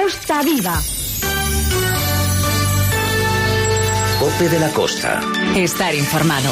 Costa Viva. Cope de la Costa. Estar informado.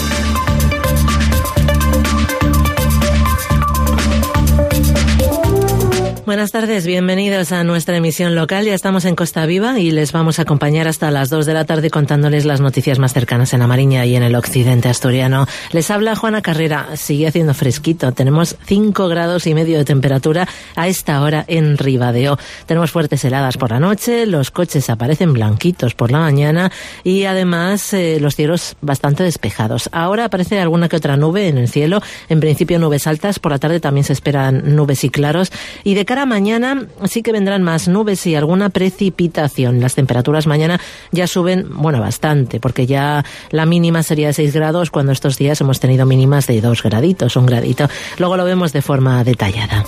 Buenas tardes, bienvenidos a nuestra emisión local. Ya estamos en Costa Viva y les vamos a acompañar hasta las 2 de la tarde contándoles las noticias más cercanas en La Mariña y en el occidente asturiano. Les habla Juana Carrera. Sigue haciendo fresquito. Tenemos 5,5 grados de temperatura a esta hora en Ribadeo. Tenemos fuertes heladas por la noche, los coches aparecen blanquitos por la mañana y además los cielos bastante despejados. Ahora aparece alguna que otra nube en el cielo, en principio nubes altas, por la tarde también se esperan nubes y claros y de cara a mañana sí que vendrán más nubes y alguna precipitación. Las temperaturas mañana ya suben, bastante, porque ya la mínima sería de 6 grados cuando estos días hemos tenido mínimas de 2 graditos, 1 gradito. Luego lo vemos de forma detallada.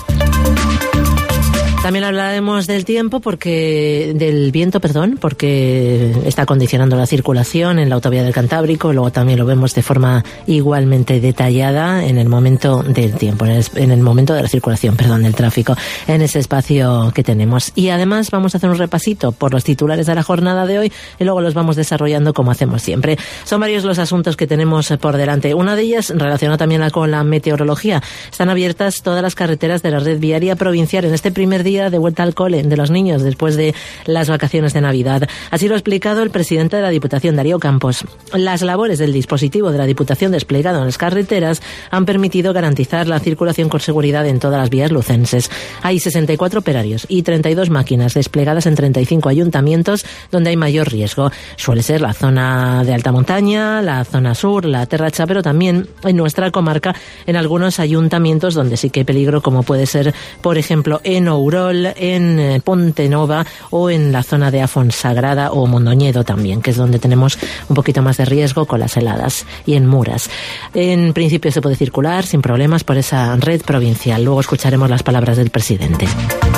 También hablaremos del tiempo del viento, porque está condicionando la circulación en la autovía del Cantábrico. Luego también lo vemos de forma igualmente detallada en el momento del tiempo, en el momento de la circulación, del tráfico, en ese espacio que tenemos. Y además vamos a hacer un repasito por los titulares de la jornada de hoy y luego los vamos desarrollando como hacemos siempre. Son varios los asuntos que tenemos por delante. Una de ellas relacionada también con la meteorología. Están abiertas todas las carreteras de la red viaria provincial en este primer día de vuelta al cole de los niños después de las vacaciones de Navidad. Así lo ha explicado el presidente de la Diputación, Darío Campos. Las labores del dispositivo de la Diputación desplegado en las carreteras han permitido garantizar la circulación con seguridad en todas las vías lucenses. Hay 64 operarios y 32 máquinas desplegadas en 35 ayuntamientos donde hay mayor riesgo. Suele ser la zona de alta montaña, la zona sur, la Terracha, pero también en nuestra comarca en algunos ayuntamientos donde sí que hay peligro, como puede ser, por ejemplo, en Ourol, en Pontenova o en la zona de Afonsagrada o Mondoñedo también, que es donde tenemos un poquito más de riesgo con las heladas, y en Muras. En principio se puede circular sin problemas por esa red provincial. Luego escucharemos las palabras del presidente.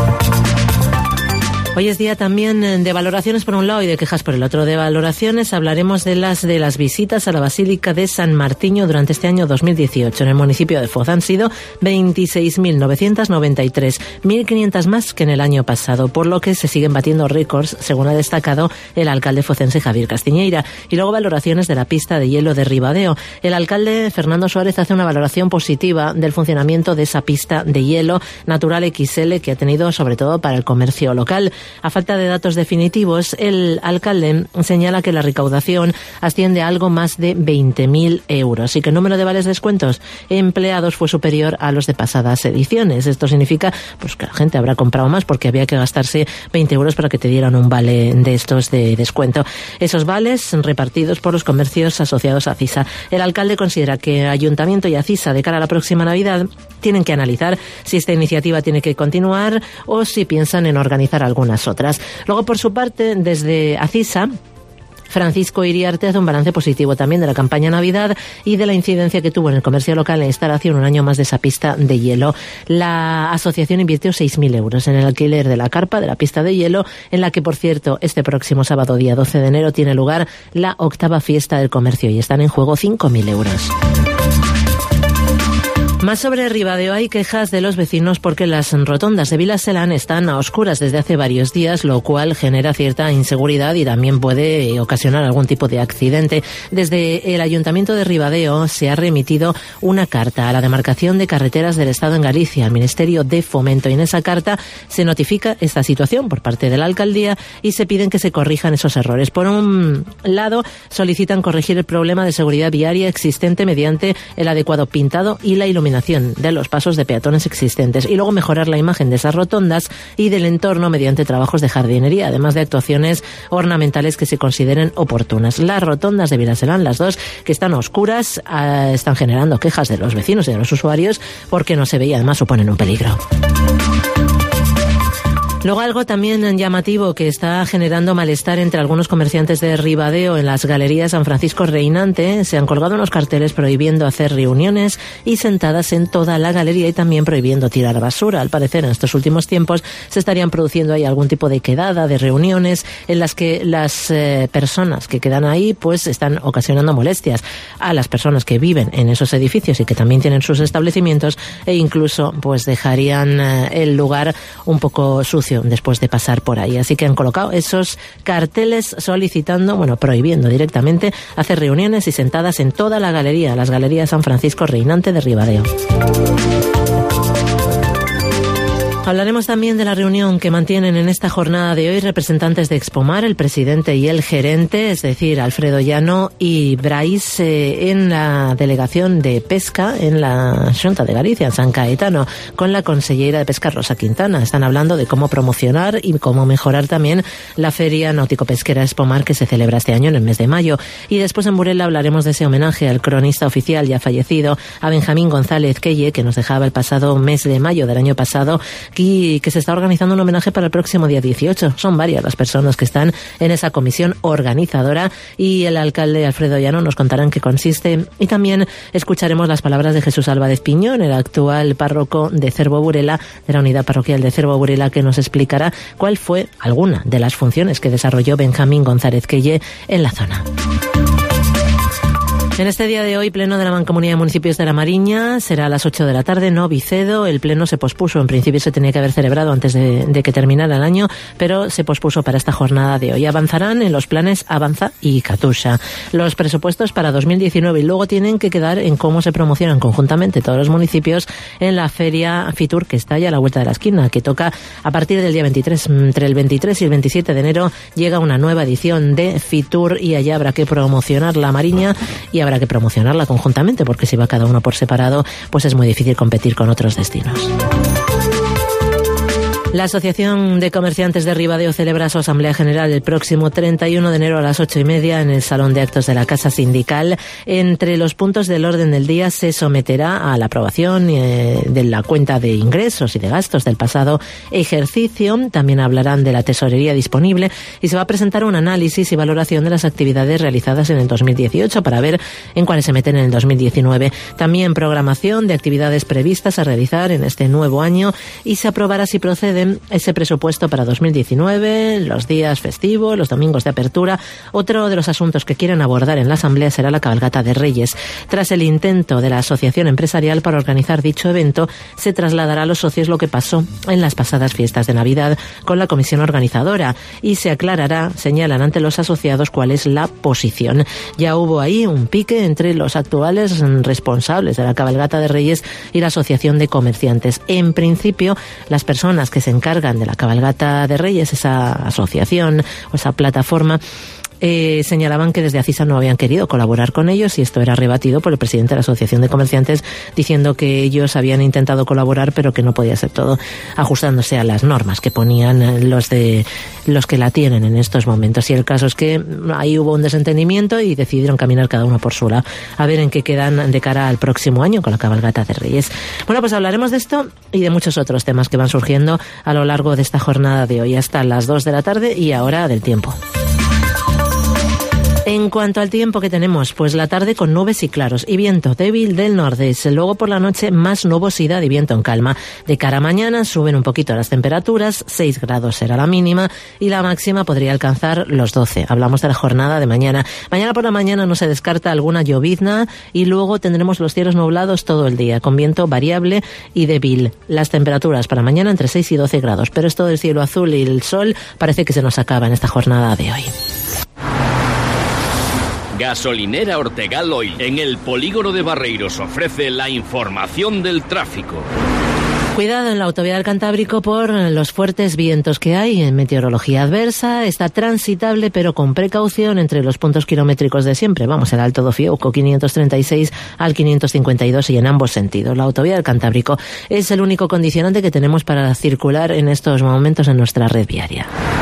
Hoy es día también de valoraciones por un lado y de quejas por el otro. De valoraciones hablaremos de las visitas a la Basílica de San Martiño durante este año 2018. En el municipio de Foz han sido 26.993, 1.500 más que en el año pasado, por lo que se siguen batiendo récords, según ha destacado el alcalde focense Javier Castiñeira. Y luego valoraciones de la pista de hielo de Ribadeo. El alcalde Fernando Suárez hace una valoración positiva del funcionamiento de esa pista de hielo Natural XL que ha tenido sobre todo para el comercio local. A falta de datos definitivos, el alcalde señala que la recaudación asciende a algo más de 20.000 euros y que el número de vales de descuentos empleados fue superior a los de pasadas ediciones. Esto significa que la gente habrá comprado más porque había que gastarse 20 euros para que te dieran un vale de estos de descuento. Esos vales repartidos por los comercios asociados a CISA. El alcalde considera que Ayuntamiento y ACISA de cara a la próxima Navidad tienen que analizar si esta iniciativa tiene que continuar o si piensan en organizar algunas otras. Luego, por su parte, desde ACISA, Francisco Iriarte hace un balance positivo también de la campaña Navidad y de la incidencia que tuvo en el comercio local la instalación un año más de esa pista de hielo. La asociación invirtió 6.000 euros en el alquiler de la carpa de la pista de hielo, en la que, por cierto, este próximo sábado, día 12 de enero, tiene lugar la 8ª fiesta del comercio y están en juego 5.000 euros. Más sobre Ribadeo, hay quejas de los vecinos porque las rotondas de Vilaselán están a oscuras desde hace varios días, lo cual genera cierta inseguridad y también puede ocasionar algún tipo de accidente. Desde el Ayuntamiento de Ribadeo se ha remitido una carta a la Demarcación de Carreteras del Estado en Galicia, al Ministerio de Fomento, y en esa carta se notifica esta situación por parte de la Alcaldía y se piden que se corrijan esos errores. Por un lado, solicitan corregir el problema de seguridad viaria existente mediante el adecuado pintado y la iluminación de los pasos de peatones existentes, y luego mejorar la imagen de esas rotondas y del entorno mediante trabajos de jardinería, además de actuaciones ornamentales que se consideren oportunas. Las rotondas de Vilaselán, las dos que están oscuras, están generando quejas de los vecinos y de los usuarios porque no se ve y además suponen un peligro. Luego algo también llamativo que está generando malestar entre algunos comerciantes de Ribadeo: en las galerías San Francisco Reinante se han colgado unos carteles prohibiendo hacer reuniones y sentadas en toda la galería y también prohibiendo tirar basura. Al parecer en estos últimos tiempos se estarían produciendo ahí algún tipo de quedada, de reuniones en las que las personas que quedan ahí pues están ocasionando molestias a las personas que viven en esos edificios y que también tienen sus establecimientos, e incluso pues dejarían el lugar un poco sucio sitio después de pasar por ahí. Así que han colocado esos carteles solicitando, prohibiendo directamente hacer reuniones y sentadas en toda la galería, las galerías San Francisco Reinante de Ribadeo. Hablaremos también de la reunión que mantienen en esta jornada de hoy representantes de Expomar, el presidente y el gerente, es decir, Alfredo Llano y Brais, en la delegación de pesca en la Xunta de Galicia, en San Caetano, con la consellera de Pesca, Rosa Quintana. Están hablando de cómo promocionar y cómo mejorar también la Feria Náutico-Pesquera Expomar que se celebra este año en el mes de mayo. Y después en Burela hablaremos de ese homenaje al cronista oficial ya fallecido, a Benjamín González Quelle, que nos dejaba el pasado mes de mayo del año pasado, y que se está organizando un homenaje para el próximo día 18. Son varias las personas que están en esa comisión organizadora y el alcalde Alfredo Llano nos contará en qué consiste. Y también escucharemos las palabras de Jesús Álvarez Piñón, el actual párroco de Cervo Burela, de la unidad parroquial de Cervo Burela, que nos explicará cuál fue alguna de las funciones que desarrolló Benjamín González Quelle en la zona. En este día de hoy, pleno de la Mancomunidad de Municipios de La Mariña, será a las 8 de la tarde, no Vicedo. El pleno se pospuso, en principio se tenía que haber celebrado antes de que terminara el año, pero se pospuso para esta jornada de hoy. Avanzarán en los planes Avanza y Katusha los presupuestos para 2019 y luego tienen que quedar en cómo se promocionan conjuntamente todos los municipios en la Feria Fitur, que está ya a la vuelta de la esquina, que toca a partir del día 23. Entre el 23 y el 27 de enero llega una nueva edición de Fitur y allá habrá que promocionar La Mariña y habrá que promocionarla conjuntamente, porque si va cada uno por separado, pues es muy difícil competir con otros destinos. La Asociación de Comerciantes de Ribadeo celebra su Asamblea General el próximo 31 de enero a las 8:30 en el Salón de Actos de la Casa Sindical. Entre los puntos del orden del día se someterá a la aprobación de la cuenta de ingresos y de gastos del pasado ejercicio. También hablarán de la tesorería disponible y se va a presentar un análisis y valoración de las actividades realizadas en el 2018 para ver en cuáles se meten en el 2019. También programación de actividades previstas a realizar en este nuevo año y se aprobará si procede ese presupuesto para 2019, los días festivos, los domingos de apertura. Otro de los asuntos que quieren abordar en la Asamblea será la cabalgata de Reyes. Tras el intento de la Asociación Empresarial para organizar dicho evento, se trasladará a los socios lo que pasó en las pasadas fiestas de Navidad con la comisión organizadora y se aclarará, señalan ante los asociados, cuál es la posición. Ya hubo ahí un pique entre los actuales responsables de la cabalgata de Reyes y la Asociación de Comerciantes. En principio, las personas que se encargan de la cabalgata de Reyes, esa asociación o esa plataforma, señalaban que desde ACISA no habían querido colaborar con ellos y esto era rebatido por el presidente de la Asociación de Comerciantes diciendo que ellos habían intentado colaborar pero que no podía ser todo ajustándose a las normas que ponían los que la tienen en estos momentos. Y el caso es que ahí hubo un desentendimiento y decidieron caminar cada uno por su lado. A ver en qué quedan de cara al próximo año con la cabalgata de Reyes. Bueno, pues hablaremos de esto y de muchos otros temas que van surgiendo a lo largo de esta jornada de hoy hasta las 2 de la tarde y ahora del tiempo. En cuanto al tiempo que tenemos, pues la tarde con nubes y claros y viento débil del nordeste. Luego por la noche más nubosidad y viento en calma. De cara a mañana suben un poquito las temperaturas, 6 grados será la mínima y la máxima podría alcanzar los 12. Hablamos de la jornada de mañana. Mañana por la mañana no se descarta alguna llovizna y luego tendremos los cielos nublados todo el día, con viento variable y débil. Las temperaturas para mañana entre 6 y 12 grados, pero esto del cielo azul y el sol parece que se nos acaba en esta jornada de hoy. Gasolinera Ortegal Oil, en el polígono de Barreiros, ofrece la información del tráfico. Cuidado en la autovía del Cantábrico por los fuertes vientos que hay en meteorología adversa. Está transitable pero con precaución entre los puntos kilométricos de siempre. Vamos, el Alto do Fiouco, 536 al 552 y en ambos sentidos. La autovía del Cantábrico es el único condicionante que tenemos para circular en estos momentos en nuestra red viaria.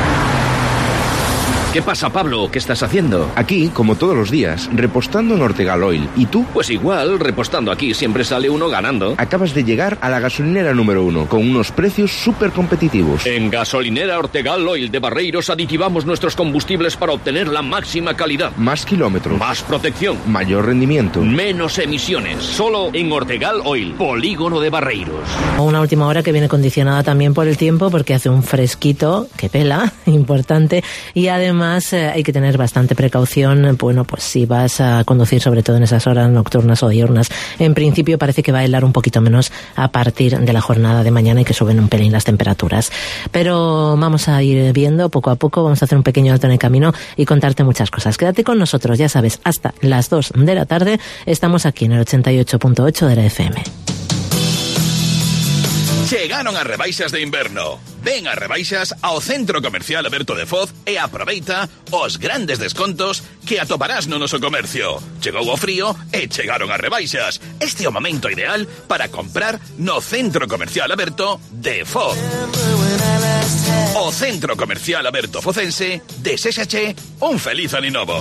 ¿Qué pasa, Pablo? ¿Qué estás haciendo? Aquí, como todos los días, repostando en Ortegal Oil. ¿Y tú? Pues igual, repostando aquí siempre sale uno ganando. Acabas de llegar a la gasolinera número 1, con unos precios súper competitivos. En Gasolinera Ortegal Oil de Barreiros aditivamos nuestros combustibles para obtener la máxima calidad. Más kilómetros. Más protección. Mayor rendimiento. Menos emisiones. Solo en Ortegal Oil, polígono de Barreiros. Una última hora que viene condicionada también por el tiempo, porque hace un fresquito que pela, importante, y además además hay que tener bastante precaución, bueno, pues si vas a conducir sobre todo en esas horas nocturnas o diurnas. En principio parece que va a helar un poquito menos a partir de la jornada de mañana y que suben un pelín las temperaturas. Pero vamos a ir viendo poco a poco, vamos a hacer un pequeño alto en el camino y contarte muchas cosas. Quédate con nosotros, ya sabes, hasta las 2 de la tarde estamos aquí en el 88.8 de la FM. Chegaron as rebaixas de inverno. Ven a rebaixas ao Centro Comercial Aberto de Foz e aproveita os grandes descontos que atoparás no noso comercio. Chegou o frío e chegaron as rebaixas. Este é o momento ideal para comprar no Centro Comercial Aberto de Foz. O Centro Comercial Aberto Focense deséxache un feliz ano novo.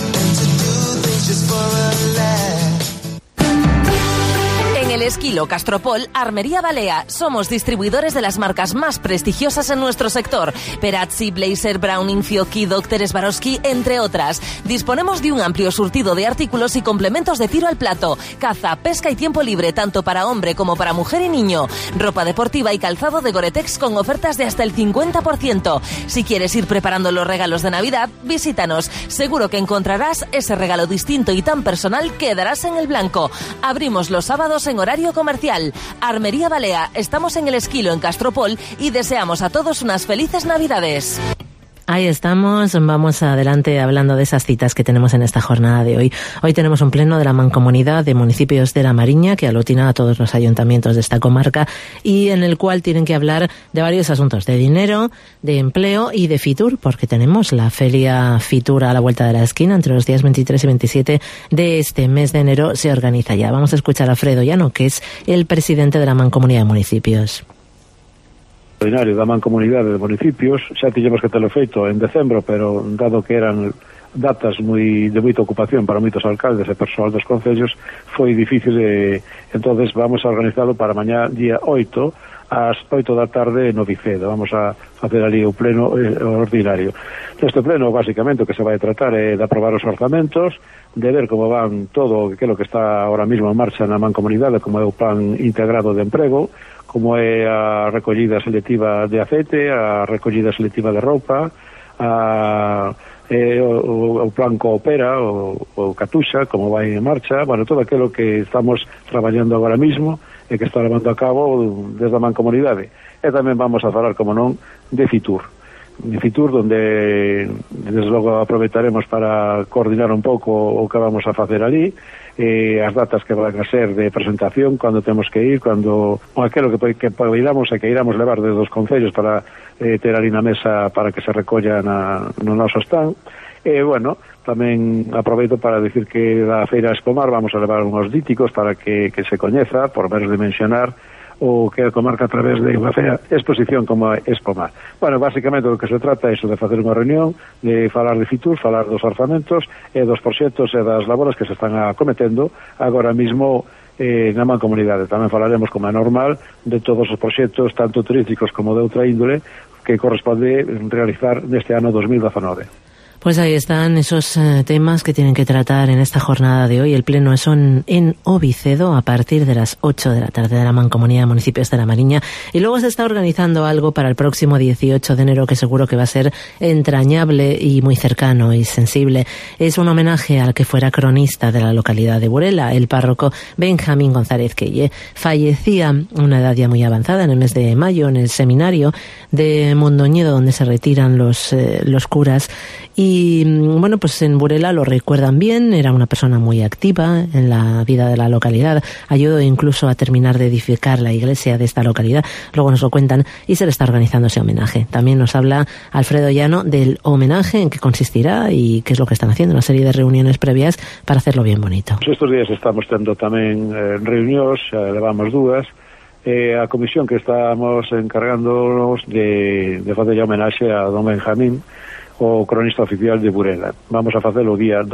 En el Esquilo Castropol, Armería Balea, somos distribuidores de las marcas más prestigiosas en nuestro sector. Perazzi, Blazer, Browning, Fiocchi, Dr. Swarovski, entre otras. Disponemos de un amplio surtido de artículos y complementos de tiro al plato, caza, pesca y tiempo libre, tanto para hombre como para mujer y niño. Ropa deportiva y calzado de Gore-Tex con ofertas de hasta el 50%. Si quieres ir preparando los regalos de Navidad, visítanos. Seguro que encontrarás ese regalo distinto y tan personal que darás en el blanco. Abrimos los sábados en horario comercial. Armería Balea, estamos en el Esquilo en Castropol y deseamos a todos unas felices Navidades. Ahí estamos, vamos adelante hablando de esas citas que tenemos en esta jornada de hoy. Hoy tenemos un pleno de la Mancomunidad de Municipios de la Mariña que aglutina a todos los ayuntamientos de esta comarca y en el cual tienen que hablar de varios asuntos, de dinero, de empleo y de Fitur, porque tenemos la feria Fitur a la vuelta de la esquina entre los días 23 y 27 de este mes de enero. Se organiza ya. Vamos a escuchar a Alfredo Llano, que es el presidente de la Mancomunidad de Municipios. Da Mancomunidade de Municipios, xa tiñemos que telo feito en decembro, pero dado que eran datas de moita ocupación para moitos alcaldes e persoal dos concellos, foi difícil entonces vamos a organizalo para mañá día 8 ás 8 da tarde no Vicedo. Vamos a facer ali o pleno ordinario. Este pleno, basicamente, o que se vai tratar é de aprobar os orzamentos, de ver como van todo, que é o que está ahora mismo en marcha na Mancomunidade, como é o plan integrado de emprego, como é a recollida selectiva de aceite, a recollida selectiva de roupa, o plan Coopera, o Catuxa, como vai en marcha, bueno, todo aquilo que estamos traballando agora mismo e que está levando a cabo desde a Mancomunidade. E tamén vamos a falar, como non, de Fitur. De Fitur, donde desde logo aproveitaremos para coordinar un pouco o que vamos a facer ali, as datas que van a ser de presentación, cando temos que ir, cando aquilo que poidamos e que iramos levar desde os concellos para ter ali na mesa para que se recolla no noso stand. E, bueno, tamén aproveito para decir que da Feira Espomar vamos a levar unhos díticos para que se coñeza, por menos dimensionar o que a comarca a través de unha exposición como Espomar. Bueno, basicamente o que se trata é iso, de facer unha reunión, de falar de Fitur, falar dos orzamentos e dos proxectos e das labores que se están acometendo agora mismo na Mancomunidade. Tamén falaremos, como é normal, de todos os proxectos, tanto turísticos como de outra índole, que corresponde realizar neste ano 2019. Pues ahí están esos temas que tienen que tratar en esta jornada de hoy. El pleno son en Ovicedo a partir de las 8 de la tarde de la Mancomunidad de Municipios de la Mariña. Y luego se está organizando algo para el próximo 18 de enero que seguro que va a ser entrañable y muy cercano y sensible. Es un homenaje al que fuera cronista de la localidad de Burela, el párroco Benjamín González Quelle. Fallecía a una edad ya muy avanzada en el mes de mayo en el seminario de Mondoñedo, donde se retiran los curas. Y bueno, pues en Burela lo recuerdan bien, era una persona muy activa en la vida de la localidad, ayudó incluso a terminar de edificar la iglesia de esta localidad, luego nos lo cuentan y se le está organizando ese homenaje. También nos habla Alfredo Llano del homenaje, en qué consistirá y qué es lo que están haciendo, una serie de reuniones previas para hacerlo bien bonito. Estos días estamos tendo tamén reunións, levamos dúas, a comisión que estamos encargándonos de facer homenaxe a don Benjamín, o cronista oficial de Burela. Vamos a facelo o día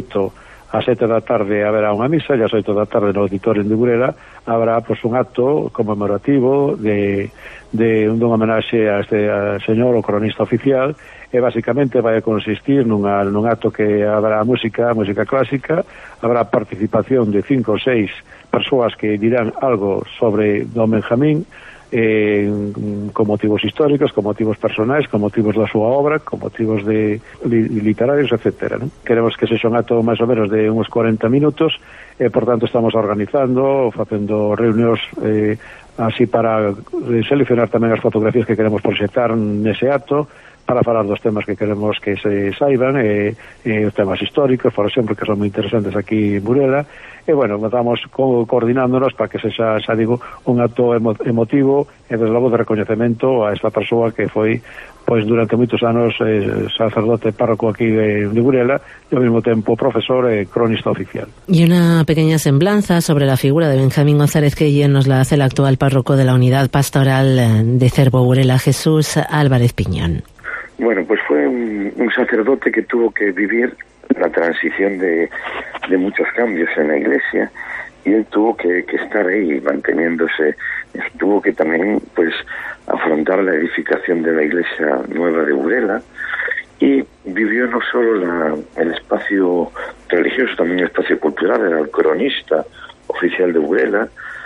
18 a 7 da tarde haberá unha misa, e a 8 da tarde no auditorio de Burela habrá pues un acto conmemorativo de un homenaxe a este señor, o cronista oficial, e basicamente vai a consistir nun acto que habrá música clásica, habrá participación de 5 ou 6 persoas que dirán algo sobre don Benjamín, con motivos históricos, con motivos personais, con motivos da súa obra, con motivos literarios, etcétera, non? Queremos que sexa un acto máis ou menos de uns 40 minutos, por tanto estamos organizando, facendo reunións así para seleccionar tamén as fotografías que queremos proxectar nese acto, para falar dos temas que queremos que se saiban, os temas históricos, por exemplo, que son moi interesantes aquí en Burela, e, bueno, estamos coordinándonos para que sexa, xa digo, un acto emotivo e, desde logo, de recoñecemento a esta persoa que foi, pois, durante moitos anos sacerdote párroco aquí de Burela e, ao mesmo tempo, profesor e cronista oficial. Y una pequeña semblanza sobre la figura de Benjamín González Queye nos la hace el actual párroco de la Unidad Pastoral de Cervo Burela, Jesús Álvarez Piñón. Bueno, pues fue un sacerdote que tuvo que vivir la transición de muchos cambios en la Iglesia, y él tuvo que estar ahí manteniéndose, tuvo que también pues afrontar la edificación de la Iglesia nueva de Burela, y vivió no solo el espacio religioso, también el espacio cultural. Era el cronista oficial de Burela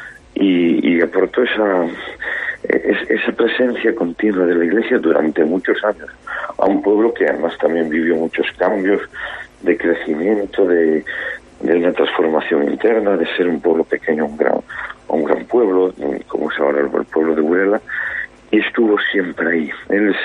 y aportó esa presencia continua de la Iglesia durante muchos años a un pueblo que además también vivió muchos cambios de crecimiento, de una transformación interna, de ser un pueblo pequeño a un gran pueblo, como es ahora el pueblo de Burela, y estuvo siempre ahí. Él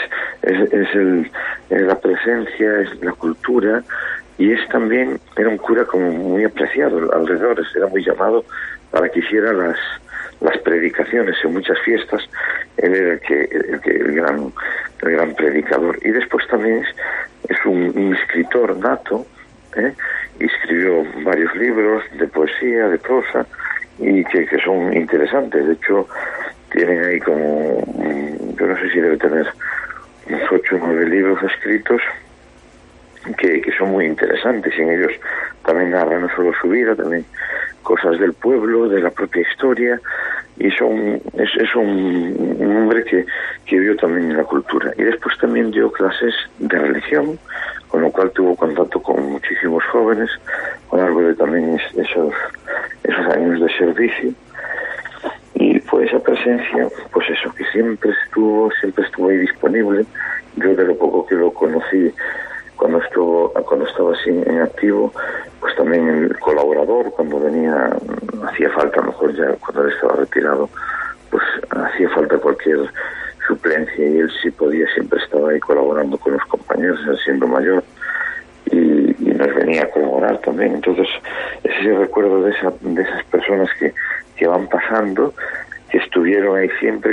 es la presencia, es la cultura, y era un cura como muy apreciado alrededor, era muy llamado para que hiciera las predicaciones en muchas fiestas. Él era el gran predicador, y después también es un escritor nato, y escribió varios libros de poesía, de prosa, y que son interesantes. De hecho, tienen ahí como, yo no sé si debe tener unos 8 o 9 libros escritos que son muy interesantes, y en ellos también narra no solo su vida, también cosas del pueblo, de la propia historia, y es un hombre que vio también en la cultura. Y después también dio clases de religión, con lo cual tuvo contacto con muchísimos jóvenes a lo largo de también esos años de servicio. Y fue esa presencia, pues eso, que siempre estuvo ahí disponible. Yo, de lo poco que lo conocí cuando estaba así en activo, pues también el colaborador, cuando venía, hacía falta, a lo mejor ya cuando él estaba retirado, pues hacía falta cualquier suplencia, y él sí podía, siempre estaba ahí colaborando con los compañeros, él siendo mayor, y nos venía a colaborar también. Entonces, ese recuerdo de esas personas que van pasando, que estuvieron ahí siempre,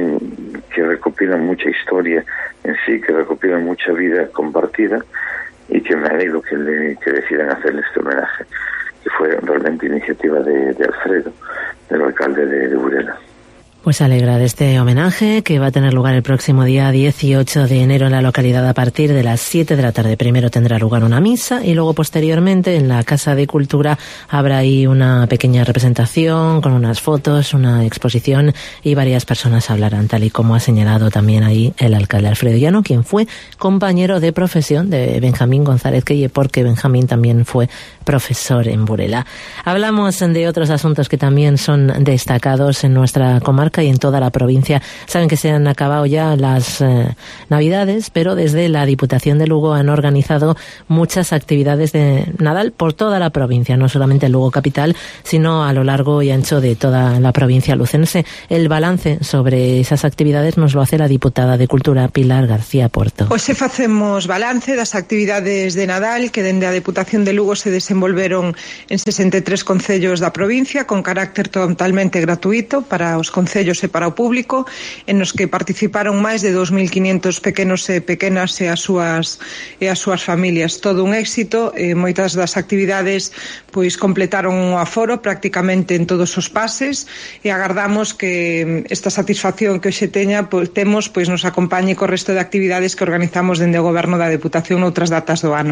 que recopilan mucha historia en sí, que recopilan mucha vida compartida, y que me alegro que decidan hacerle este homenaje, que fue realmente iniciativa de Alfredo, del alcalde de Burela. Pues alegra de este homenaje, que va a tener lugar el próximo día 18 de enero en la localidad a partir de las 7 de la tarde. Primero tendrá lugar una misa, y luego posteriormente en la Casa de Cultura habrá ahí una pequeña representación con unas fotos, una exposición, y varias personas hablarán, tal y como ha señalado también ahí el alcalde Alfredo Llano, quien fue compañero de profesión de Benjamín González Queye, porque Benjamín también fue profesor en Burela. Hablamos de otros asuntos que también son destacados en nuestra comarca y en toda la provincia. Saben que se han acabado ya las Navidades, pero desde la Diputación de Lugo han organizado muchas actividades de Nadal por toda la provincia, no solamente en Lugo capital, sino a lo largo y ancho de toda la provincia lucense. El balance sobre esas actividades nos lo hace la diputada de Cultura, Pilar García Porto. Hoxe facemos balance das actividades de Nadal que dende a Diputación de Lugo se desenvolveron en 63 concellos da provincia, con carácter totalmente gratuito para os concellos e para o público, en os que participaron máis de 2.500 pequenos e pequenas e as súas familias. Todo un éxito. Moitas das actividades pois completaron o aforo prácticamente en todos os pases, e agardamos que esta satisfacción que hoxe temos nos acompañe co resto de actividades que organizamos dende o Goberno da Deputación noutras datas do ano.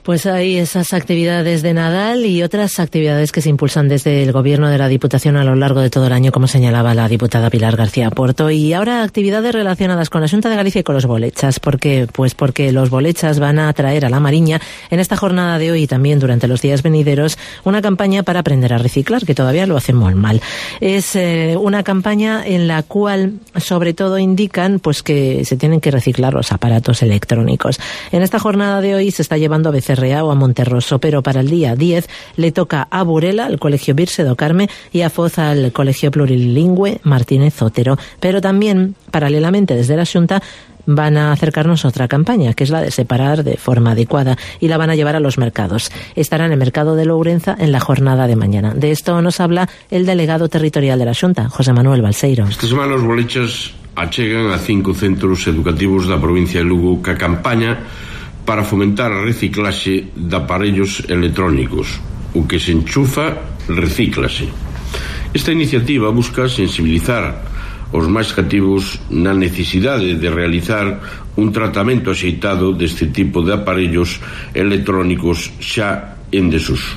Pues hay esas actividades de Nadal y otras actividades que se impulsan desde el Gobierno de la Diputación a lo largo de todo el año, como señalaba la diputada Pilar García Porto. Y ahora actividades relacionadas con la Xunta de Galicia y con los bolechas. ¿Por qué? Pues porque los bolechas van a traer a la Mariña en esta jornada de hoy y también durante los días venideros una campaña para aprender a reciclar, que todavía lo hacen muy mal. Es una campaña en la cual sobre todo indican pues que se tienen que reciclar los aparatos electrónicos. En esta jornada de hoy se está llevando a Becerra o a Monterroso, pero para el día 10 le toca a Burela, al Colegio Virse do Carme, y a Foz, al Colegio Plurilingüe Martínez Otero. Pero también, paralelamente, desde la Xunta, van a acercarnos a otra campaña, que es la de separar de forma adecuada, y la van a llevar a los mercados. Estará en el mercado de Lourenza en la jornada de mañana. De esto nos habla el delegado territorial de la Xunta, José Manuel Balseiro. Esta semana os bolechas achegan a 5 centros educativos da provincia de Lugo ca campaña para fomentar a reciclaxe de aparellos electrónicos. O que se enchufa, recíclase. Esta iniciativa busca sensibilizar os máis cativos na necesidade de realizar un tratamento axeitado deste tipo de aparellos electrónicos xa en desuso.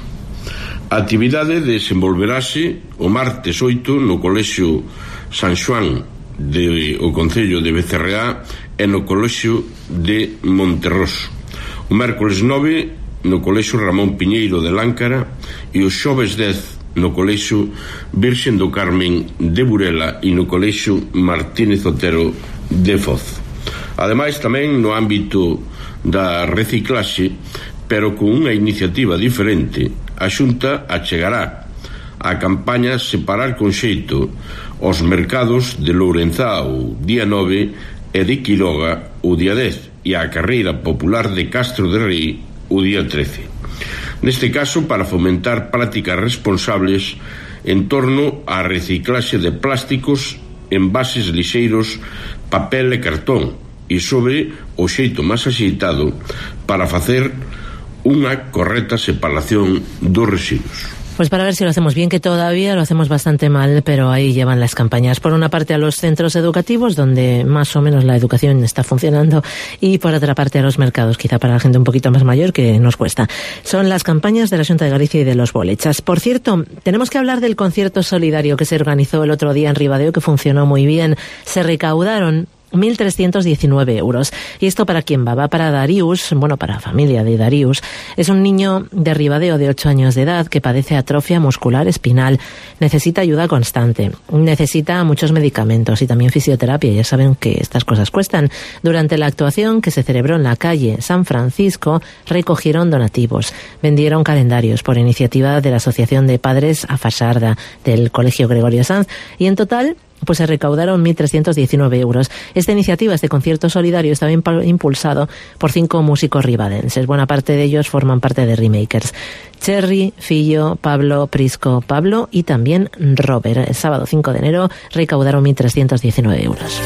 A actividade desenvolverase o martes 8 no Colexio San Xoán o Concello de Becerreá e no Colexio de Monterroso. O mércoles 9 no Colexio Ramón Piñeiro de Láncara e o xoves 10 no Colexio Virxen do Carmen de Burela e no Colexio Martínez Otero de Foz. Ademais, tamén no ámbito da reciclaxe, pero con unha iniciativa diferente, a Xunta achegará a campaña Separar con xeito os mercados de Lourenza o día 9 e de Quiroga o día 10 e a carreira popular de Castro de Rei o día 13. Neste caso, para fomentar prácticas responsables en torno á reciclaxe de plásticos, envases lixeiros, papel e cartón, e sobre o xeito máis axeitado para facer unha correcta separación dos residuos. Pues para ver si lo hacemos bien, que todavía lo hacemos bastante mal, pero ahí llevan las campañas. Por una parte a los centros educativos, donde más o menos la educación está funcionando, y por otra parte a los mercados, quizá para la gente un poquito más mayor, que nos cuesta. Son las campañas de la Xunta de Galicia y de los bolechas. Por cierto, tenemos que hablar del concierto solidario que se organizó el otro día en Ribadeo, que funcionó muy bien. Se recaudaron 1.319 euros. ¿Y esto para quién va? Va para Darius, bueno, para la familia de Darius. Es un niño de Ribadeo de 8 años de edad que padece atrofia muscular espinal. Necesita ayuda constante. Necesita muchos medicamentos y también fisioterapia. Ya saben que estas cosas cuestan. Durante la actuación que se celebró en la calle San Francisco, recogieron donativos. Vendieron calendarios por iniciativa de la Asociación de Padres a Fasarda del Colegio Gregorio Sanz. Y en total, pues se recaudaron 1.319 euros. Esta iniciativa, este concierto solidario, estaba impulsado por 5 músicos ribadenses. Buena parte de ellos forman parte de Remakers. Cherry, Fillo, Pablo, Prisco, Pablo y también Robert. El sábado 5 de enero recaudaron 1.319 euros.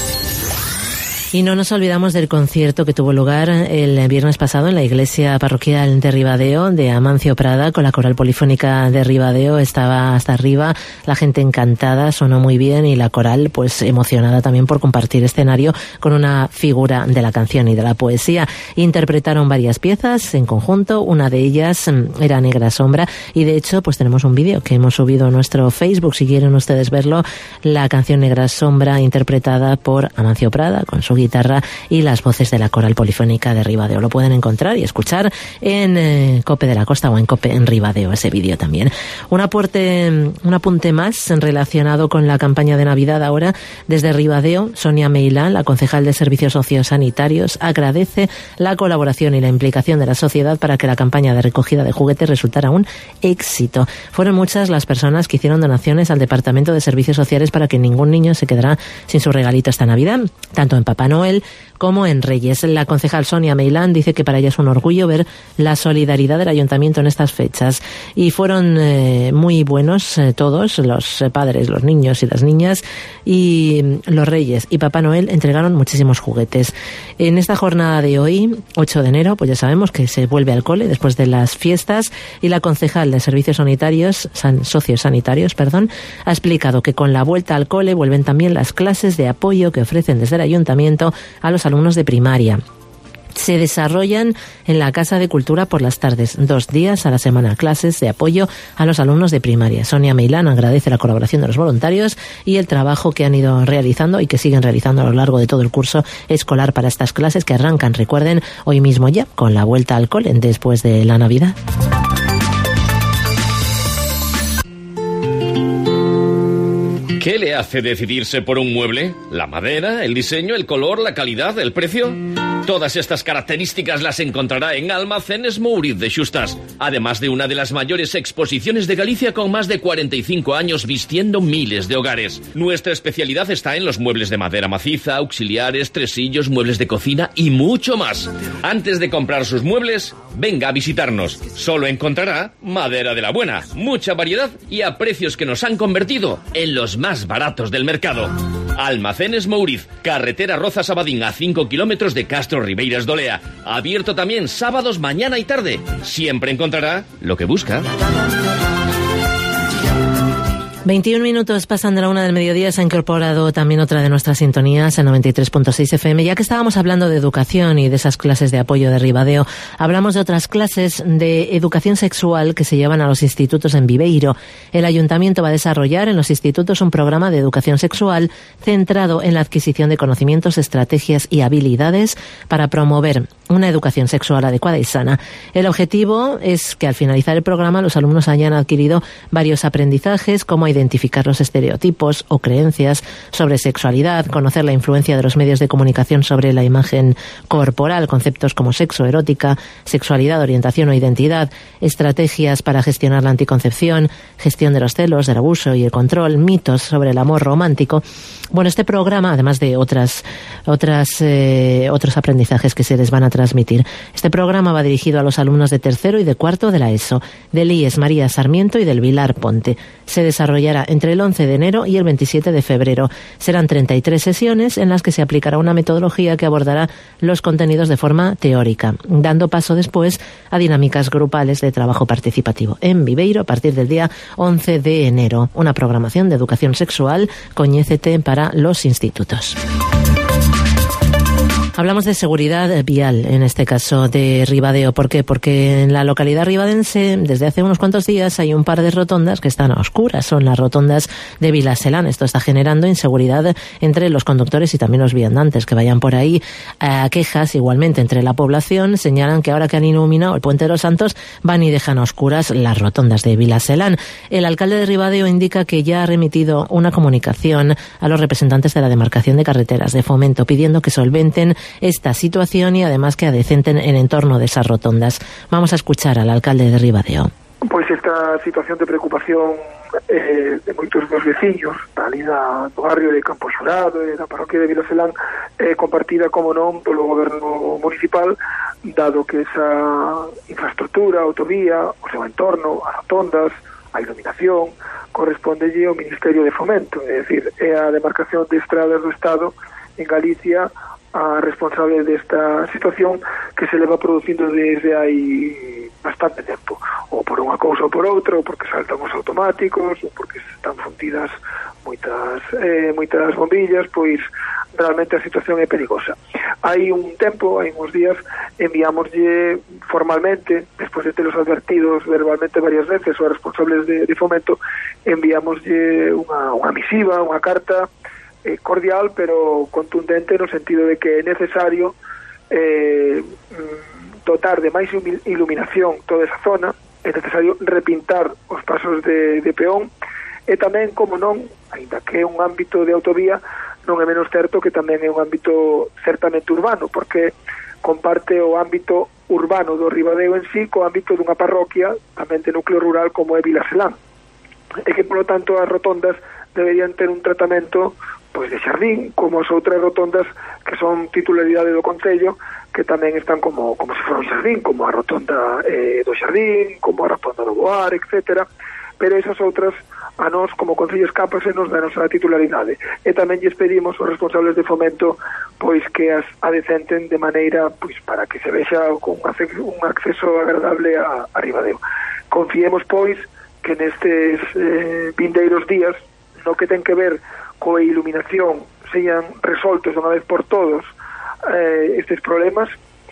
Y no nos olvidamos del concierto que tuvo lugar el viernes pasado en la iglesia parroquial de Ribadeo, de Amancio Prada, con la coral polifónica de Ribadeo. Estaba hasta arriba, la gente encantada, sonó muy bien, y la coral pues emocionada también por compartir escenario con una figura de la canción y de la poesía. Interpretaron varias piezas en conjunto, una de ellas era Negra Sombra, y de hecho pues tenemos un vídeo que hemos subido a nuestro Facebook, si quieren ustedes verlo, la canción Negra Sombra interpretada por Amancio Prada con su guitarra y las voces de la coral polifónica de Ribadeo. Lo pueden encontrar y escuchar en Cope de la Costa o en Cope en Ribadeo, ese vídeo también. Un apunte más relacionado con la campaña de Navidad ahora. Desde Ribadeo, Sonia Meilán, la concejal de Servicios Sociosanitarios, agradece la colaboración y la implicación de la sociedad para que la campaña de recogida de juguetes resultara un éxito. Fueron muchas las personas que hicieron donaciones al Departamento de Servicios Sociales para que ningún niño se quedara sin su regalito esta Navidad, tanto en Papá Noel como en Reyes. La concejal Sonia Meilán dice que para ella es un orgullo ver la solidaridad del ayuntamiento en estas fechas, y fueron muy buenos todos, los padres, los niños y las niñas, y los Reyes y Papá Noel entregaron muchísimos juguetes. En esta jornada de hoy, 8 de enero, pues ya sabemos que se vuelve al cole después de las fiestas, y la concejal de Servicios Sociosanitarios, ha explicado que con la vuelta al cole vuelven también las clases de apoyo que ofrecen desde el ayuntamiento a los alumnos de primaria. se desarrollan en la Casa de Cultura por las tardes, 2 días a la semana, clases de apoyo a los alumnos de primaria. Sonia Meilán agradece la colaboración de los voluntarios y el trabajo que han ido realizando y que siguen realizando a lo largo de todo el curso escolar para estas clases que arrancan, recuerden, hoy mismo ya, con la vuelta al cole después de la Navidad. ¿Qué le hace decidirse por un mueble? ¿La madera, el diseño, el color, la calidad, el precio? Todas estas características las encontrará en Almacenes Mouriz de Xustas, además de una de las mayores exposiciones de Galicia con más de 45 años vistiendo miles de hogares. Nuestra especialidad está en los muebles de madera maciza, auxiliares, tresillos, muebles de cocina y mucho más. Antes de comprar sus muebles, venga a visitarnos. Solo encontrará madera de la buena, mucha variedad y a precios que nos han convertido en los más baratos del mercado. Almacenes Mouriz, carretera Rozas-Abadín a 5 kilómetros de Castro Ribeiras de Olea. Abierto también sábados, mañana y tarde. Siempre encontrará lo que busca. 21 minutos pasan de la 1 del mediodía, se ha incorporado también otra de nuestras sintonías, el 93.6 FM. Ya que estábamos hablando de educación y de esas clases de apoyo de Ribadeo, hablamos de otras clases de educación sexual que se llevan a los institutos en Viveiro. El Ayuntamiento va a desarrollar en los institutos un programa de educación sexual centrado en la adquisición de conocimientos, estrategias y habilidades para promover una educación sexual adecuada y sana. El objetivo es que al finalizar el programa los alumnos hayan adquirido varios aprendizajes, como identificar los estereotipos o creencias sobre sexualidad, conocer la influencia de los medios de comunicación sobre la imagen corporal, conceptos como sexo, erótica, sexualidad, orientación o identidad, estrategias para gestionar la anticoncepción, gestión de los celos, del abuso y el control, mitos sobre el amor romántico. Bueno, este programa, además de otros aprendizajes que se les van a transmitir, este programa va dirigido a los alumnos de tercero y de cuarto de la ESO, del IES María Sarmiento y del Vilar Ponte. Se desarrollará entre el 11 de enero y el 27 de febrero. Serán 33 sesiones en las que se aplicará una metodología que abordará los contenidos de forma teórica, dando paso después a dinámicas grupales de trabajo participativo en Viveiro a partir del día 11 de enero. Una programación de educación sexual con IECT para los institutos. Hablamos de seguridad vial, en este caso de Ribadeo. ¿Por qué? Porque en la localidad ribadense, desde hace unos cuantos días, hay un par de rotondas que están a oscuras. Son las rotondas de Vilaselán. Esto está generando inseguridad entre los conductores y también los viandantes que vayan por ahí. Quejas igualmente entre la población señalan que ahora que han iluminado el Puente de los Santos, van y dejan a oscuras las rotondas de Vilaselán. El alcalde de Ribadeo indica que ya ha remitido una comunicación a los representantes de la demarcación de carreteras de Fomento pidiendo que solventen esta situación y además que adecenten el entorno de esas rotondas. Vamos a escuchar al alcalde de Ribadeo. Pois esta situación de preocupación de moitos dos veciños ali do barrio de Campo Xurado e da parroquia de Vilaselán compartida, como non, polo goberno municipal, dado que esa infraestructura, a autovía, o seu entorno, as rotondas, a iluminación, correspondelle ao Ministerio de Fomento, é dicir, é a demarcación de estradas do Estado en Galicia a responsable desta situación que se leva producindo desde hai bastante tempo, ou por unha cousa ou por outra, ou porque saltan os automáticos, ou porque están fundidas moitas bombillas, pois realmente a situación é perigosa. Hai un tempo, hai uns días, enviámoslle formalmente, despois de telos advertidos verbalmente varias veces aos responsables de Fomento, enviámoslle unha misiva, unha carta cordial pero contundente no sentido de que é necesario dotar de máis iluminación toda esa zona, é necesario repintar os pasos de peón e tamén, como non, ainda que é un ámbito de autovía, non é menos certo que tamén é un ámbito certamente urbano, porque comparte o ámbito urbano do Ribadeo en sí co ámbito dunha parroquia tamén de núcleo rural como é Vilaselán, e que, polo tanto, as rotondas deberían ter un tratamento pois de xardín, como as outras rotondas que son titularidade do Concello, que tamén están como se fora un xardín, como a rotonda do xardín, como a rotonda do Boar, etcétera, pero esas outras a nós como Concello escápasenos da nosa titularidade, e tamén lles pedimos aos responsables de Fomento pois que as adecenten de maneira pois para que se vexa con un acceso agradable a Ribadeo. Confiemos pois que nestes vindeiros días, no que ten que ver coa iluminación, sean resoltos de unha vez por todos estes problemas,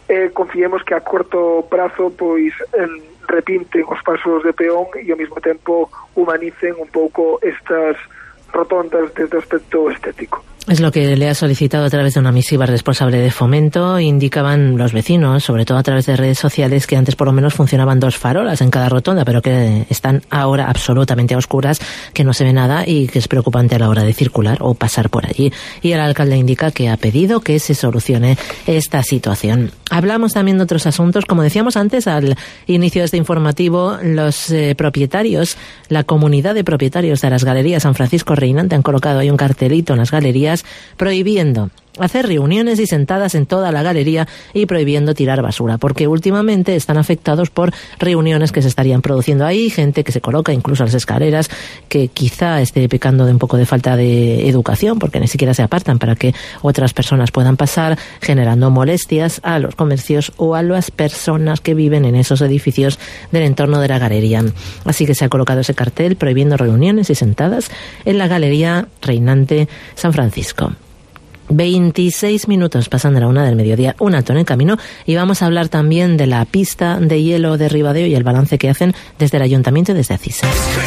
confiemos que a corto prazo pois repinten os pasos de peón e ao mesmo tempo humanicen un pouco estas rotondas desde o aspecto estético. Es lo que le ha solicitado a través de una misiva el responsable de Fomento. Indicaban los vecinos, sobre todo a través de redes sociales, que antes por lo menos funcionaban 2 farolas en cada rotonda, pero que están ahora absolutamente a oscuras, que no se ve nada y que es preocupante a la hora de circular o pasar por allí. Y el alcalde indica que ha pedido que se solucione esta situación. Hablamos también de otros asuntos. Como decíamos antes, al inicio de este informativo, los propietarios, la comunidad de propietarios de las galerías San Francisco Reinante han colocado ahí un cartelito en las galerías prohibiendo hacer reuniones y sentadas en toda la galería y prohibiendo tirar basura, porque últimamente están afectados por reuniones que se estarían produciendo ahí, gente que se coloca incluso a las escaleras, que quizá esté pecando de un poco de falta de educación, porque ni siquiera se apartan para que otras personas puedan pasar, generando molestias a los comercios o a las personas que viven en esos edificios del entorno de la galería. Así que se ha colocado ese cartel prohibiendo reuniones y sentadas en la galería Reinante San Francisco. 26 minutos pasan de la 1 del mediodía, un alto en el camino, y vamos a hablar también de la pista de hielo de Ribadeo y el balance que hacen desde el Ayuntamiento y desde Acisa.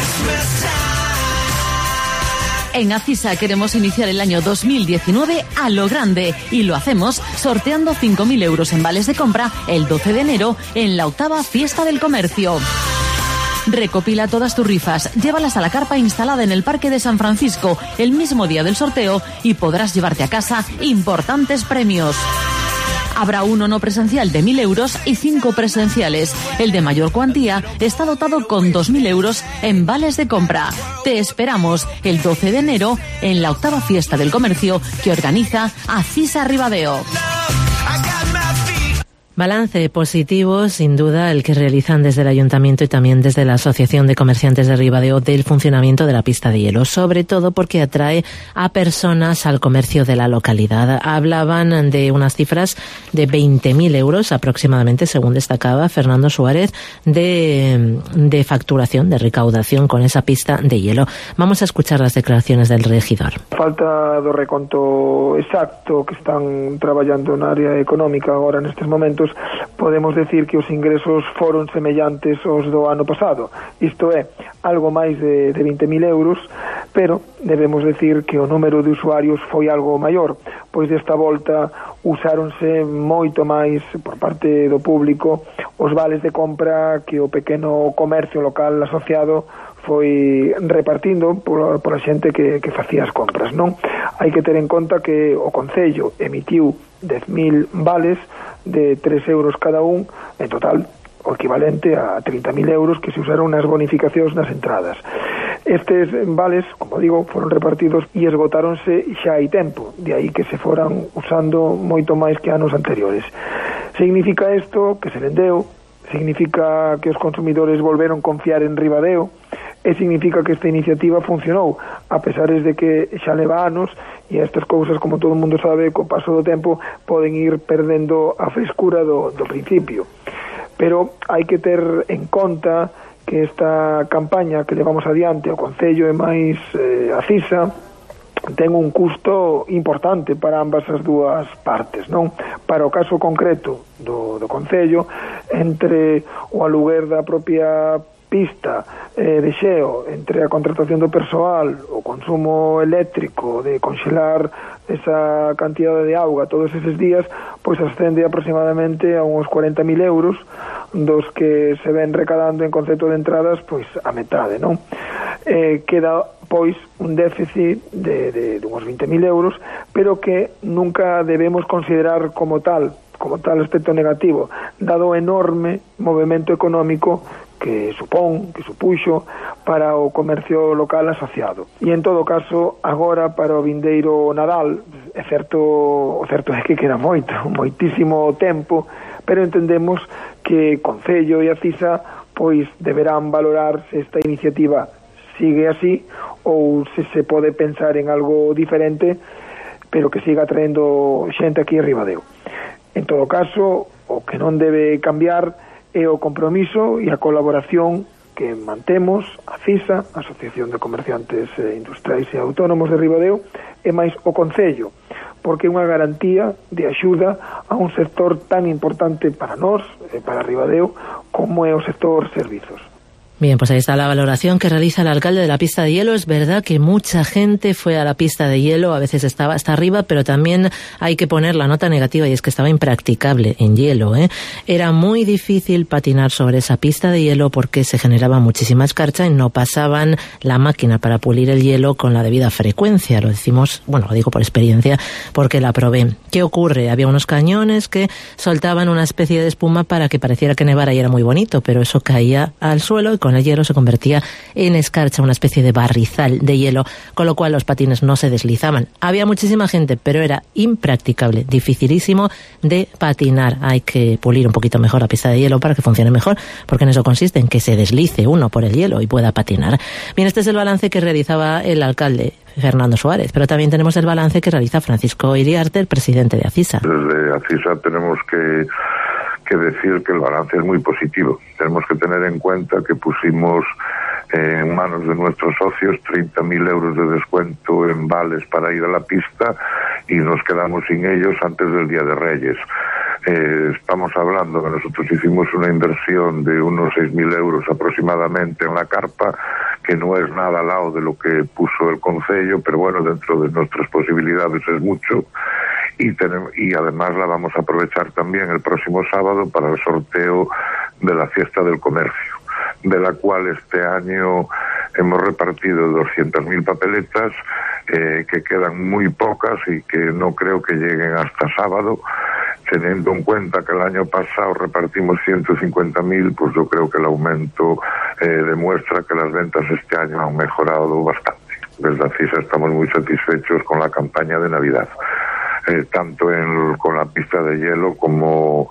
En Acisa queremos iniciar el año 2019 a lo grande y lo hacemos sorteando 5.000 euros en vales de compra el 12 de enero en la 8ª Fiesta del Comercio. Recopila todas tus rifas, llévalas a la carpa instalada en el Parque de San Francisco el mismo día del sorteo y podrás llevarte a casa importantes premios. Habrá uno no presencial de 1.000 euros y 5 presenciales. El de mayor cuantía está dotado con 2.000 euros en vales de compra. Te esperamos el 12 de enero en la 8ª Fiesta del Comercio que organiza Acisa Ribadeo. Balance positivo, sin duda, el que realizan desde el Ayuntamiento y también desde la Asociación de Comerciantes de Ribadeo del funcionamiento de la pista de hielo, sobre todo porque atrae a personas al comercio de la localidad. Hablaban de unas cifras de 20.000 euros aproximadamente, según destacaba Fernando Suárez, de facturación, de recaudación con esa pista de hielo. Vamos a escuchar las declaraciones del regidor. Falta do reconto exacto que están traballando na área económica agora nestes momentos, podemos decir que os ingresos foron semellantes aos do ano pasado, isto é, algo máis de 20.000 euros, pero debemos decir que o número de usuarios foi algo maior, pois desta volta usáronse moito máis por parte do público os vales de compra que o pequeno comercio local asociado foi repartindo pola xente que facía as compras, non? Hai que ter en conta que o Concello emitiu 10.000 vales de 3 euros cada un, en total o equivalente a 30.000 euros que se usaron nas bonificacións nas entradas. Estes vales, como digo, foron repartidos e esgotáronse xa hai tempo, de aí que se foran usando moito máis que anos anteriores. Significa isto que se vendeu, significa que os consumidores volveron confiar en Ribadeo, e significa que esta iniciativa funcionou, a pesar de que xa leva anos e estas cousas, como todo o mundo sabe, co paso do tempo poden ir perdendo a frescura do principio. Pero hai que ter en conta que esta campaña que levamos adiante o Concello e máis Acisa ten un custo importante para ambas as dúas partes, non? Para o caso concreto do Concello, entre o aluguer da propia pista de xeo, entre a contratación do persoal, o consumo eléctrico, de conxelar esa cantidade de auga todos eses días, pois ascende aproximadamente a uns 40.000 euros, dos que se ven recadando en concepto de entradas, pois a metade, non? Queda, pois, un déficit de uns 20.000 euros, pero que nunca debemos considerar como tal aspecto negativo, dado o enorme movimento económico que supuxo para o comercio local asociado. E en todo caso, agora para o vindeiro Nadal, o certo é que queda moitísimo tempo, pero entendemos que Concello e Acisa pois deberán valorar se esta iniciativa sigue así ou se pode pensar en algo diferente, pero que siga traendo xente aquí en Ribadeo. En todo caso, o que non debe cambiar é o compromiso e a colaboración que mantemos a FISA, Asociación de Comerciantes Industriais e Autónomos de Ribadeo, e máis o Concello, porque é unha garantía de axuda a un sector tan importante para nós, para Ribadeo, como é o sector servizos. Bien, pues ahí está la valoración que realiza el alcalde de la pista de hielo. Es verdad que mucha gente fue a la pista de hielo, a veces estaba hasta arriba, pero también hay que poner la nota negativa, y es que estaba impracticable en hielo, ¿eh? Era muy difícil patinar sobre esa pista de hielo porque se generaba muchísima escarcha y no pasaban la máquina para pulir el hielo con la debida frecuencia. Lo decimos, bueno, lo digo por experiencia porque la probé. ¿Qué ocurre? Había unos cañones que soltaban una especie de espuma para que pareciera que nevara y era muy bonito, pero eso caía al suelo y con el hielo se convertía en escarcha, una especie de barrizal de hielo, con lo cual los patines no se deslizaban. Había muchísima gente, pero era impracticable, dificilísimo de patinar. Hay que pulir un poquito mejor la pista de hielo para que funcione mejor, porque en eso consiste, en que se deslice uno por el hielo y pueda patinar. Bien, este es el balance que realizaba el alcalde Fernando Suárez, pero también tenemos el balance que realiza Francisco Iriarte, el presidente de ACISA. Desde ACISA tenemos que decir que el balance es muy positivo. Tenemos que tener en cuenta que pusimos en manos de nuestros socios 30.000 euros de descuento en vales para ir a la pista y nos quedamos sin ellos antes del Día de Reyes. Estamos hablando que nosotros hicimos una inversión de unos 6.000 euros aproximadamente en la carpa, que no es nada al lado de lo que puso el Concello, pero bueno, dentro de nuestras posibilidades es mucho. Y además la vamos a aprovechar también el próximo sábado para el sorteo de la Fiesta del Comercio, de la cual este año hemos repartido 200.000 papeletas, que quedan muy pocas y que no creo que lleguen hasta sábado. Teniendo en cuenta que el año pasado repartimos 150.000, pues yo creo que el aumento demuestra que las ventas este año han mejorado bastante. Desde ACISA estamos muy satisfechos con la campaña de Navidad. Tanto con la pista de hielo como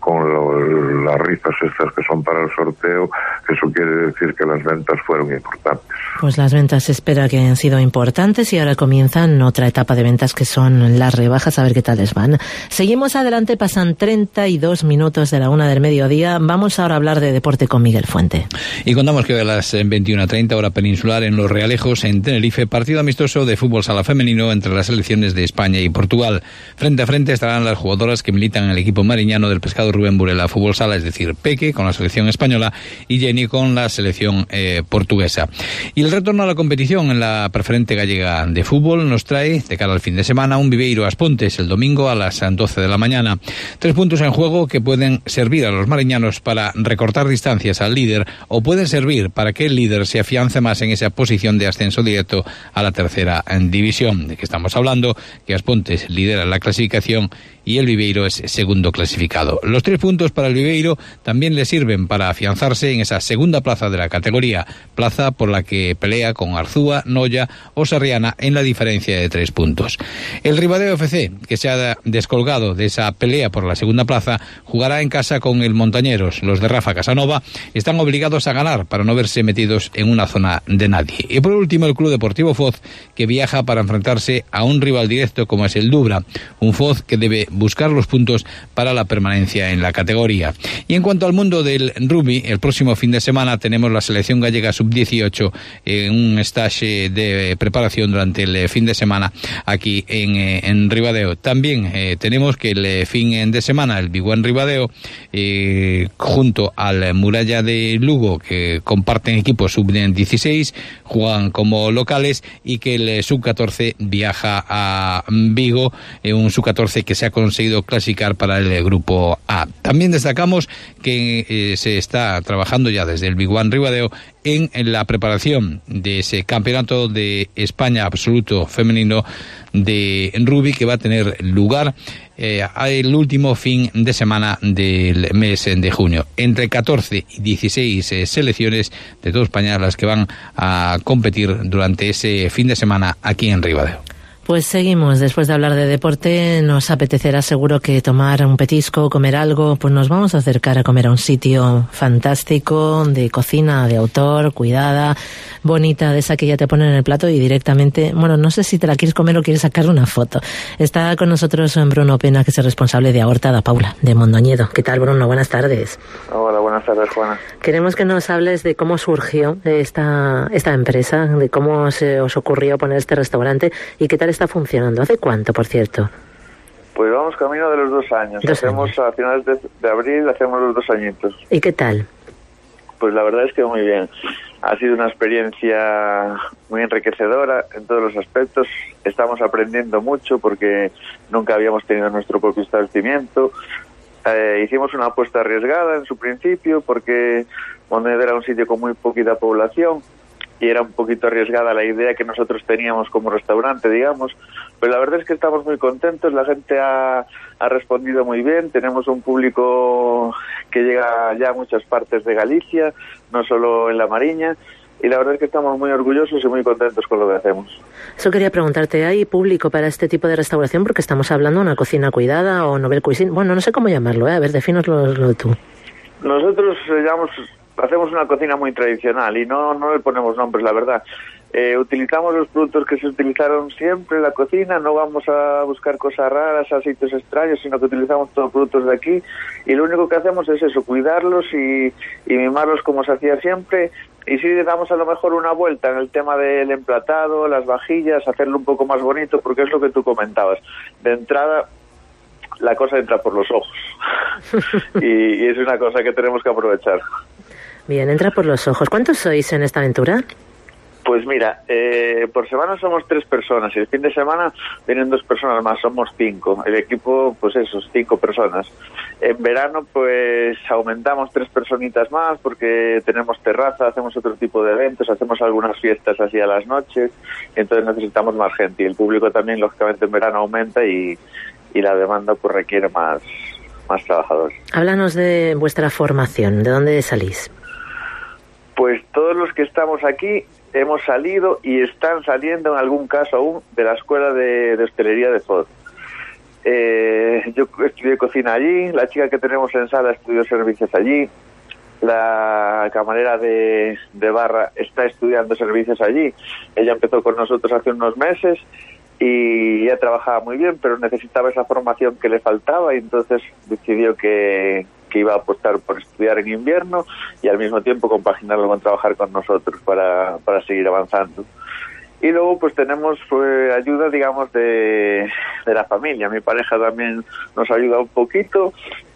con las rifas estas que son para el sorteo. Eso quiere decir que las ventas fueron importantes. Pues las ventas se espera que hayan sido importantes y ahora comienzan otra etapa de ventas que son las rebajas, a ver qué tal les van. Seguimos adelante, pasan 32 minutos de la 1 del mediodía. Vamos ahora a hablar de deporte con Miguel Fuente. Y contamos que a las 21:30 hora peninsular en Los Realejos, en Tenerife, partido amistoso de fútbol sala femenino entre las selecciones de España y Portugal. Frente a frente estarán las jugadoras que militan en el equipo mariñano del Pescado Rubén Burela Fútbol Sala, es decir, Peque con la selección española y Jenny con la selección portuguesa. Y el retorno a la competición en la preferente gallega de fútbol nos trae, de cara al fin de semana, un Viveiro Aspontes el domingo a las 12 de la mañana. 3 puntos en juego que pueden servir a los mariñanos para recortar distancias al líder o pueden servir para que el líder se afiance más en esa posición de ascenso directo a la tercera división. ¿De qué estamos hablando? Que Aspontes lidera la clasificación y el Viveiro es segundo clasificado. Los 3 puntos para el Viveiro también le sirven para afianzarse en esa segunda plaza de la categoría, plaza por la que pelea con Arzúa, Noya o Sarriana en la diferencia de 3 puntos. El Ribadeo FC, que se ha descolgado de esa pelea por la segunda plaza, jugará en casa con el Montañeros. Los de Rafa Casanova están obligados a ganar para no verse metidos en una zona de nadie. Y por último, el Club Deportivo Foz, que viaja para enfrentarse a un rival directo como es el Dubra, un Foz que debe buscar los puntos para la permanencia en la categoría. Y en cuanto al mundo del rugby, el próximo fin de semana tenemos la selección gallega sub-18 en un stage de preparación durante el fin de semana aquí en Ribadeo. También tenemos que el fin de semana el Biguán Ribadeo junto al Muralla de Lugo, que comparten equipos sub-16, juegan como locales, y que el sub-14 viaja a Vigo, un sub-14 que se ha conseguido clasificar para el grupo A. También destacamos que se está trabajando ya desde el Big One Ribadeo en la preparación de ese campeonato de España absoluto femenino de rugby que va a tener lugar el último fin de semana del mes de junio. Entre 14 y 16 selecciones de toda España las que van a competir durante ese fin de semana aquí en Ribadeo. Pues seguimos, después de hablar de deporte, nos apetecerá seguro que tomar un petisco, comer algo, pues nos vamos a acercar a comer a un sitio fantástico, de cocina de autor, cuidada, bonita, de esa que ya te ponen en el plato y directamente, bueno, no sé si te la quieres comer o quieres sacar una foto. Está con nosotros Bruno Pena, que es el responsable de Horta da Paula, de Mondoñedo. ¿Qué tal, Bruno? Buenas tardes. Hola, buenas tardes, Juana. Queremos que nos hables de cómo surgió esta empresa, de cómo se os ocurrió poner este restaurante y qué tal está funcionando. ¿Hace cuánto, por cierto? Pues vamos camino de los 2 años. A finales de abril hacemos los 2 añitos. ¿Y qué tal? Pues la verdad es que muy bien. Ha sido una experiencia muy enriquecedora en todos los aspectos. Estamos aprendiendo mucho porque nunca habíamos tenido nuestro propio establecimiento. Hicimos una apuesta arriesgada en su principio porque Mondoñedo era un sitio con muy poquita población y era un poquito arriesgada la idea que nosotros teníamos como restaurante, digamos. Pero la verdad es que estamos muy contentos, la gente ha respondido muy bien, tenemos un público que llega ya a muchas partes de Galicia, no solo en La Mariña, y la verdad es que estamos muy orgullosos y muy contentos con lo que hacemos. Eso quería preguntarte, ¿hay público para este tipo de restauración? Porque estamos hablando de una cocina cuidada o nouvelle cuisine, bueno, no sé cómo llamarlo, a ver, defínoslo tú. Nosotros hacemos una cocina muy tradicional y no le ponemos nombres, la verdad. Utilizamos los productos que se utilizaron siempre en la cocina, no vamos a buscar cosas raras, a sitios extraños, sino que utilizamos todos los productos de aquí y lo único que hacemos es eso, cuidarlos y mimarlos como se hacía siempre. Y sí le damos a lo mejor una vuelta en el tema del emplatado, las vajillas, hacerlo un poco más bonito, porque es lo que tú comentabas. De entrada, la cosa entra por los ojos y es una cosa que tenemos que aprovechar. Bien, entra por los ojos. ¿Cuántos sois en esta aventura? Pues mira, por semana somos 3 personas y el fin de semana vienen 2 personas más, somos 5. El equipo, pues esos 5 personas. En verano, pues aumentamos 3 personitas más porque tenemos terraza, hacemos otro tipo de eventos, hacemos algunas fiestas así a las noches, y entonces necesitamos más gente. Y el público también, lógicamente, en verano aumenta y la demanda pues requiere más trabajadores. Háblanos de vuestra formación, ¿de dónde salís? Pues todos los que estamos aquí hemos salido y están saliendo en algún caso aún de la escuela de hostelería de Foz. Yo estudié cocina allí, la chica que tenemos en sala estudió servicios allí, la camarera de barra está estudiando servicios allí. Ella empezó con nosotros hace unos meses y ya trabajaba muy bien, pero necesitaba esa formación que le faltaba y entonces decidió que iba a apostar por estudiar en invierno y al mismo tiempo compaginarlo con trabajar con nosotros para seguir avanzando. Y luego pues tenemos ayuda, digamos, de la familia. Mi pareja también nos ayuda un poquito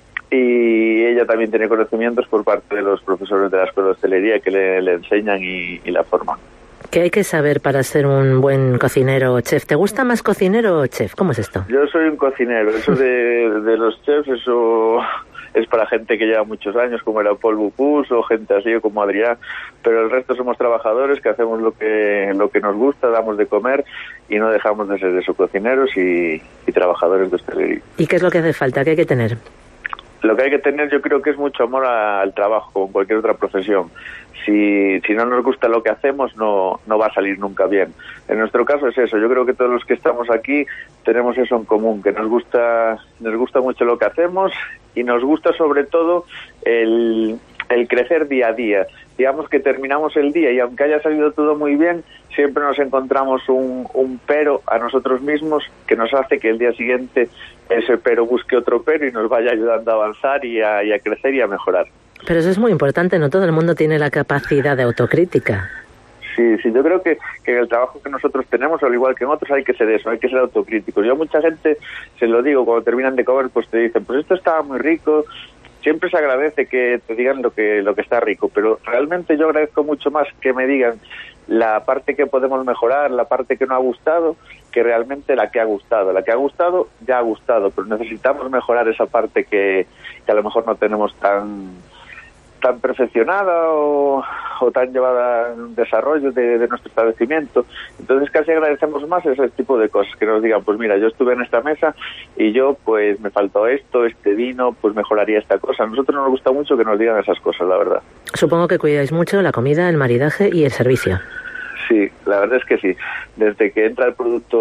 y ella también tiene conocimientos por parte de los profesores de la escuela de hostelería que le enseñan y la forman. ¿Qué hay que saber para ser un buen cocinero o chef? ¿Te gusta más cocinero o chef? ¿Cómo es esto? Yo soy un cocinero. Eso de los chefs, eso es para gente que lleva muchos años, como era Paul Bocuse o gente así como Adrián, pero el resto somos trabajadores que hacemos lo que nos gusta, damos de comer y no dejamos de ser eso, cocineros y trabajadores de hostelería. ¿Y qué es lo que hace falta? ¿Qué hay que tener? Lo que hay que tener, yo creo que es mucho amor al trabajo, como en cualquier otra profesión. Si no nos gusta lo que hacemos, no va a salir nunca bien. En nuestro caso es eso. Yo creo que todos los que estamos aquí tenemos eso en común, que nos gusta mucho lo que hacemos y nos gusta sobre todo el crecer día a día. Digamos que terminamos el día y aunque haya salido todo muy bien, siempre nos encontramos un pero a nosotros mismos que nos hace que el día siguiente ese pero busque otro pero y nos vaya ayudando a avanzar y a crecer y a mejorar. Pero eso es muy importante, no todo el mundo tiene la capacidad de autocrítica. Sí, yo creo que en el trabajo que nosotros tenemos, al igual que en otros, hay que ser eso, hay que ser autocríticos. Yo a mucha gente se lo digo, cuando terminan de comer, pues te dicen, pues esto estaba muy rico. Siempre se agradece que te digan lo que está rico, pero realmente yo agradezco mucho más que me digan la parte que podemos mejorar, la parte que no ha gustado, que realmente la que ha gustado. La que ha gustado, ya ha gustado, pero necesitamos mejorar esa parte que a lo mejor no tenemos tan perfeccionada o tan llevada en desarrollo de nuestro establecimiento. Entonces casi agradecemos más ese tipo de cosas, que nos digan, pues mira, yo estuve en esta mesa y yo pues me faltó esto, este vino, pues mejoraría esta cosa. A nosotros nos gusta mucho que nos digan esas cosas, la verdad. Supongo que cuidáis mucho la comida, el maridaje y el servicio. Sí, la verdad es que sí. Desde que entra el producto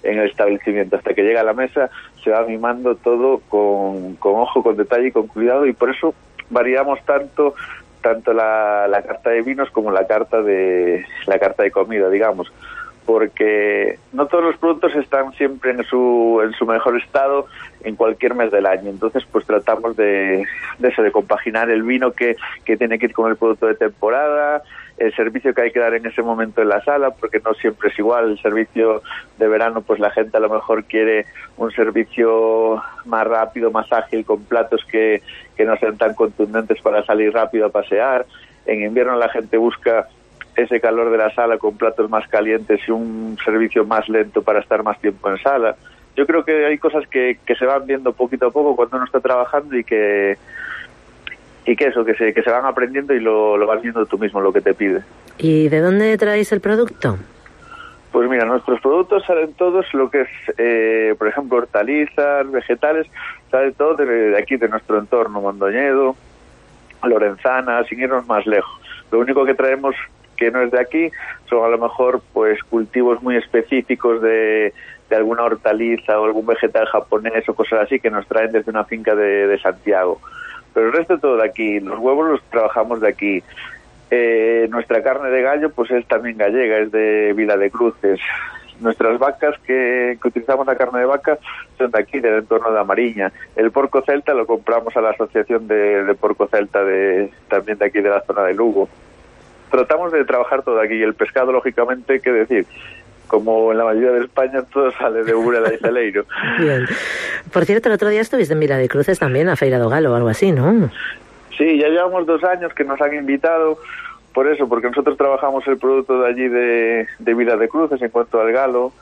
en el establecimiento. Hasta que llega a la mesa se va mimando todo con ojo, con detalle y con cuidado, y por eso variamos tanto la carta de vinos como la carta de comida, digamos, porque no todos los productos están siempre en su mejor estado en cualquier mes del año. Entonces pues tratamos de compaginar el vino que tiene que ir con el producto de temporada, el servicio que hay que dar en ese momento en la sala, porque no siempre es igual. El servicio de verano, pues la gente a lo mejor quiere un servicio más rápido, más ágil, con platos que no sean tan contundentes para salir rápido a pasear. En invierno la gente busca ese calor de la sala con platos más calientes y un servicio más lento para estar más tiempo en sala. Yo creo que hay cosas que se van viendo poquito a poco cuando uno está trabajando y que se van aprendiendo y lo vas viendo tú mismo, lo que te pide. ¿Y de dónde traéis el producto? Pues mira, nuestros productos salen todos, lo que es, por ejemplo, hortalizas, vegetales, sale todo de aquí, de nuestro entorno, Mondoñedo, Lorenzana, sin irnos más lejos. Lo único que traemos que no es de aquí son a lo mejor pues cultivos muy específicos de alguna hortaliza o algún vegetal japonés o cosas así que nos traen desde una finca de Santiago. Pero el resto todo de aquí. Los huevos los trabajamos de aquí. Nuestra carne de gallo pues es también gallega, es de Vila de Cruces. Nuestras vacas que utilizamos la carne de vaca son de aquí, del entorno de Amariña. El porco celta lo compramos a la asociación de porco celta también de aquí de la zona de Lugo. Tratamos de trabajar todo aquí. El pescado, lógicamente, qué decir, como en la mayoría de España, todo sale de Burela y Celeiro. Bien. Por cierto, el otro día estuviste en Vila de Cruces también, a Feira do Galo o algo así, ¿no? Sí, ya llevamos 2 años que nos han invitado, por eso, porque nosotros trabajamos el producto de allí de Vila de Cruces en cuanto al galo,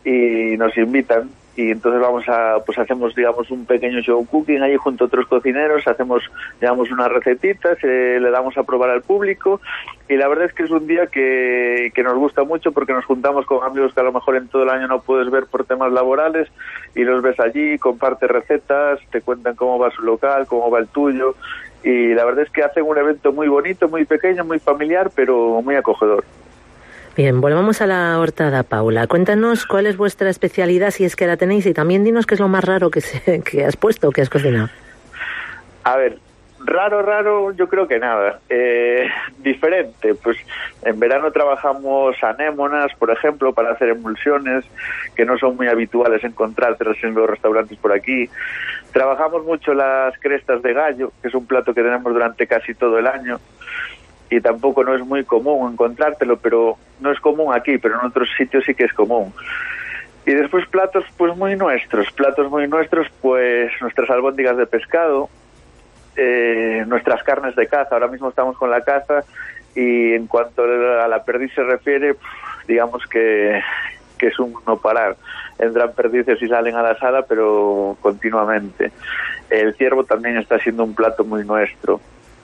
y nos invitan, y entonces hacemos, digamos, un pequeño show cooking ahí junto a otros cocineros, llevamos unas recetitas, le damos a probar al público, y la verdad es que es un día que nos gusta mucho porque nos juntamos con amigos que a lo mejor en todo el año no puedes ver por temas laborales, y los ves allí, compartes recetas, te cuentan cómo va su local, cómo va el tuyo, y la verdad es que hacen un evento muy bonito, muy pequeño, muy familiar, pero muy acogedor. Bien, volvamos a la horta da Paula. Cuéntanos cuál es vuestra especialidad, si es que la tenéis, y también dinos qué es lo más raro que has puesto, que has cocinado. A ver, raro, yo creo que nada. Diferente, pues en verano trabajamos anémonas, por ejemplo, para hacer emulsiones, que no son muy habituales encontrártelas en los restaurantes por aquí. Trabajamos mucho las crestas de gallo, que es un plato que tenemos durante casi todo el año, y tampoco no es muy común encontrártelo, pero no es común aquí, pero en otros sitios sí que es común. Y después platos muy nuestros, pues nuestras albóndigas de pescado, nuestras carnes de caza. Ahora mismo estamos con la caza, y en cuanto a la perdiz se refiere, digamos que es un no parar. Entran perdices y salen a la sala, pero continuamente. El ciervo también está siendo un plato muy nuestro.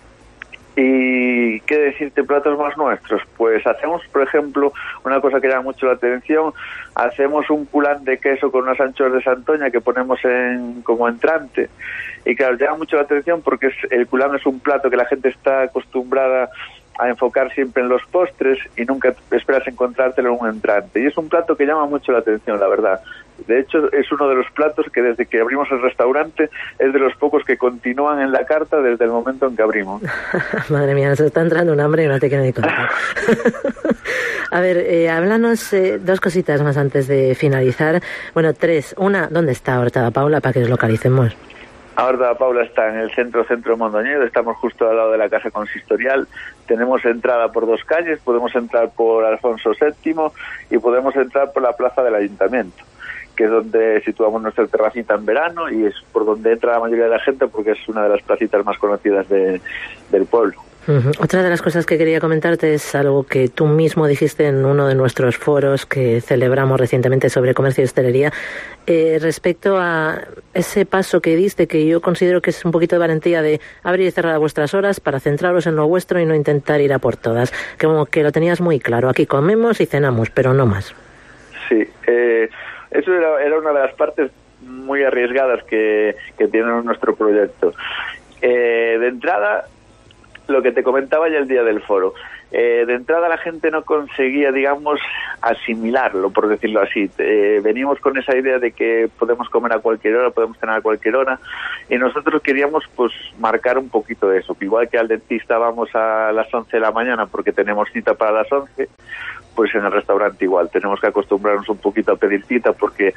¿Y qué decirte, platos más nuestros? Pues hacemos, por ejemplo, una cosa que llama mucho la atención, hacemos un culán de queso con unas anchoas de Santoña que ponemos como entrante, y claro, llama mucho la atención porque el culán es un plato que la gente está acostumbrada a enfocar siempre en los postres y nunca esperas encontrártelo en un entrante, y es un plato que llama mucho la atención, la verdad. De hecho, es uno de los platos que desde que abrimos el restaurante es de los pocos que continúan en la carta desde el momento en que abrimos. Madre mía, nos está entrando un hambre y no te quiero ni contar. A ver, háblanos 2 cositas más antes de finalizar. Bueno, 3. Una, ¿dónde está Horta da Paula para que nos localicemos? Horta da Paula está en el centro de Mondoñedo, estamos justo al lado de la casa consistorial. Tenemos entrada por 2 calles, podemos entrar por Alfonso VII y podemos entrar por la plaza del Ayuntamiento, que es donde situamos nuestra terracita en verano, y es por donde entra la mayoría de la gente porque es una de las placitas más conocidas del pueblo. Otra de las cosas que quería comentarte es algo que tú mismo dijiste en uno de nuestros foros que celebramos recientemente sobre comercio y hostelería, respecto a ese paso que diste, que yo considero que es un poquito de valentía, de abrir y cerrar a vuestras horas para centraros en lo vuestro y no intentar ir a por todas, como que lo tenías muy claro, aquí comemos y cenamos, pero no más. Sí, eso era una de las partes muy arriesgadas que tiene nuestro proyecto. De entrada, lo que te comentaba ya el día del foro, de entrada la gente no conseguía, digamos, asimilarlo, por decirlo así. Venimos con esa idea de que podemos comer a cualquier hora, podemos cenar a cualquier hora, y nosotros queríamos pues marcar un poquito eso, que igual que al dentista vamos a las 11 de la mañana porque tenemos cita para las 11, pues en el restaurante igual, tenemos que acostumbrarnos un poquito a pedir cita, porque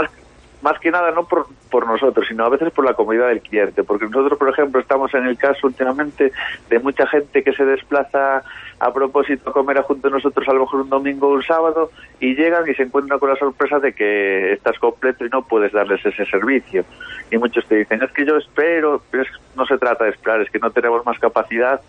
más que nada no por nosotros, sino a veces por la comodidad del cliente, porque nosotros, por ejemplo, estamos en el caso últimamente de mucha gente que se desplaza a propósito a comer junto a nosotros a lo mejor un domingo o un sábado, y llegan y se encuentran con la sorpresa de que estás completo y no puedes darles ese servicio. Y muchos te dicen, es que yo espero, pero no se trata de esperar, es que no tenemos más capacidad,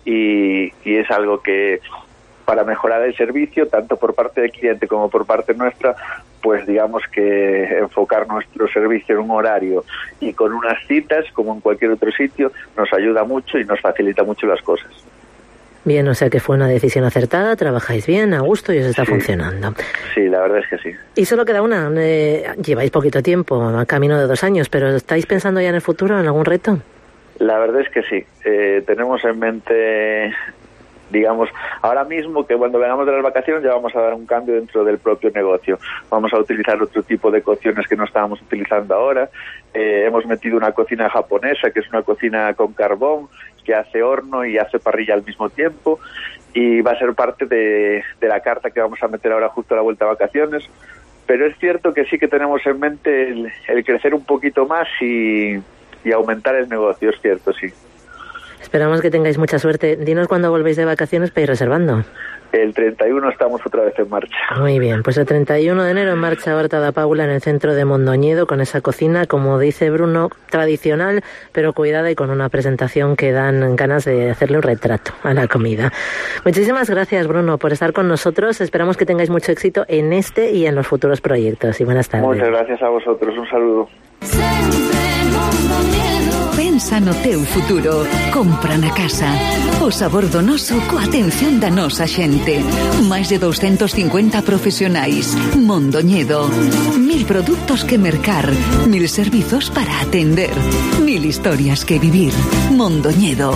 y es algo que para mejorar el servicio, tanto por parte del cliente como por parte nuestra, pues digamos que enfocar nuestro servicio en un horario y con unas citas, como en cualquier otro sitio, nos ayuda mucho y nos facilita mucho las cosas. Bien, o sea que fue una decisión acertada, trabajáis bien, a gusto y os está funcionando. Sí, la verdad es que sí. Y solo queda una, lleváis poquito tiempo, a camino de 2 años, pero ¿estáis pensando ya en el futuro, en algún reto? La verdad es que sí, tenemos en mente, digamos, ahora mismo que cuando vengamos de las vacaciones ya vamos a dar un cambio dentro del propio negocio. Vamos a utilizar otro tipo de cocciones que no estábamos utilizando ahora. Hemos metido una cocina japonesa, que es una cocina con carbón, que hace horno y hace parrilla al mismo tiempo, y va a ser parte de la carta que vamos a meter ahora justo a la vuelta de vacaciones. Pero es cierto que sí que tenemos en mente el crecer un poquito más y aumentar el negocio, es cierto, sí. Esperamos que tengáis mucha suerte. Dinos cuándo volvéis de vacaciones para ir reservando. El 31 estamos otra vez en marcha. Muy bien, pues el 31 de enero en marcha Horta da Paula en el centro de Mondoñedo, con esa cocina, como dice Bruno, tradicional, pero cuidada y con una presentación que dan ganas de hacerle un retrato a la comida. Muchísimas gracias, Bruno, por estar con nosotros. Esperamos que tengáis mucho éxito en este y en los futuros proyectos. Y buenas tardes. Muchas gracias a vosotros. Un saludo. Pensa no teu futuro, compra na casa. O sabor do noso coa atención da nosa xente. Máis de 250 profesionais. Mondoñedo. 1000 productos que mercar. 1000 servizos para atender. 1000 historias que vivir. Mondoñedo.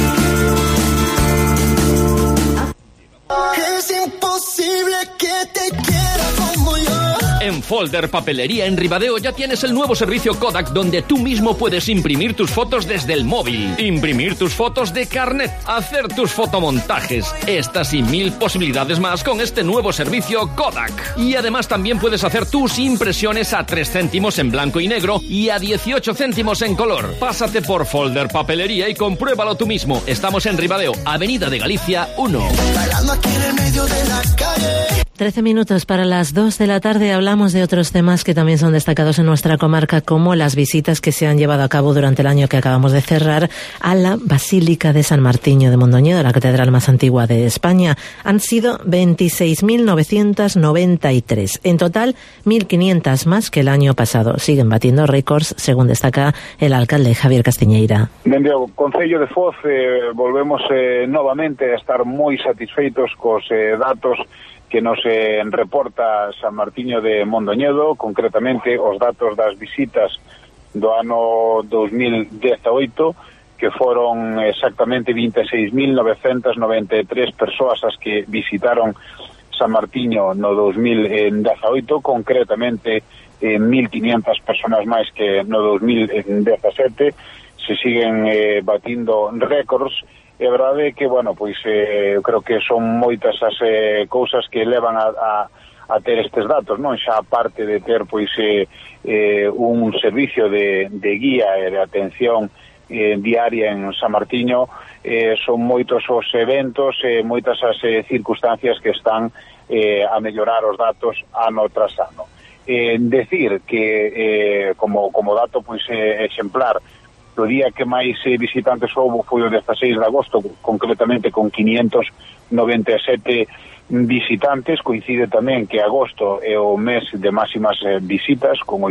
Es imposible que te quiera como yo. En Folder Papelería en Ribadeo ya tienes el nuevo servicio Kodak, donde tú mismo puedes imprimir tus fotos desde el móvil, imprimir tus fotos de carnet, hacer tus fotomontajes. Estas y 1000 posibilidades más con este nuevo servicio Kodak. Y además también puedes hacer tus impresiones a 3 céntimos en blanco y negro y a 18 céntimos en color. Pásate por Folder Papelería y compruébalo tú mismo. Estamos en Ribadeo, Avenida de Galicia 1. 13 minutos para las 2 de la tarde. Hablamos de otros temas que también son destacados en nuestra comarca, como las visitas que se han llevado a cabo durante el año que acabamos de cerrar a la Basílica de San Martiño de Mondoñedo, la catedral más antigua de España. Han sido 26.993. En total, 1.500 más que el año pasado. Siguen batiendo récords, según destaca el alcalde Javier Castiñeira. Dende o Concello de Foz volvemos novamente a estar moi satisfeitos cos datos que nos reporta San Martiño de Mondoñedo, concretamente os datos das visitas do ano 2018, que foron exactamente 26.993 persoas as que visitaron San Martiño no 2018, concretamente 1.500 personas máis que no 2017. Se siguen batindo récords. É verdade que, bueno, pois eu creo que son moitas as cousas que levan a ter estes datos, non? Xa aparte de ter, pois, un servicio de guía e de atención diaria en San Martiño, son moitos os eventos, moitas as circunstancias que están a mellorar os datos ano tras ano. Decir que, como dato, pois, exemplar, o día que máis visitantes houve foi o 16 de agosto, concretamente con 597 visitantes. Coincide tamén que agosto é o mes de máximas visitas, con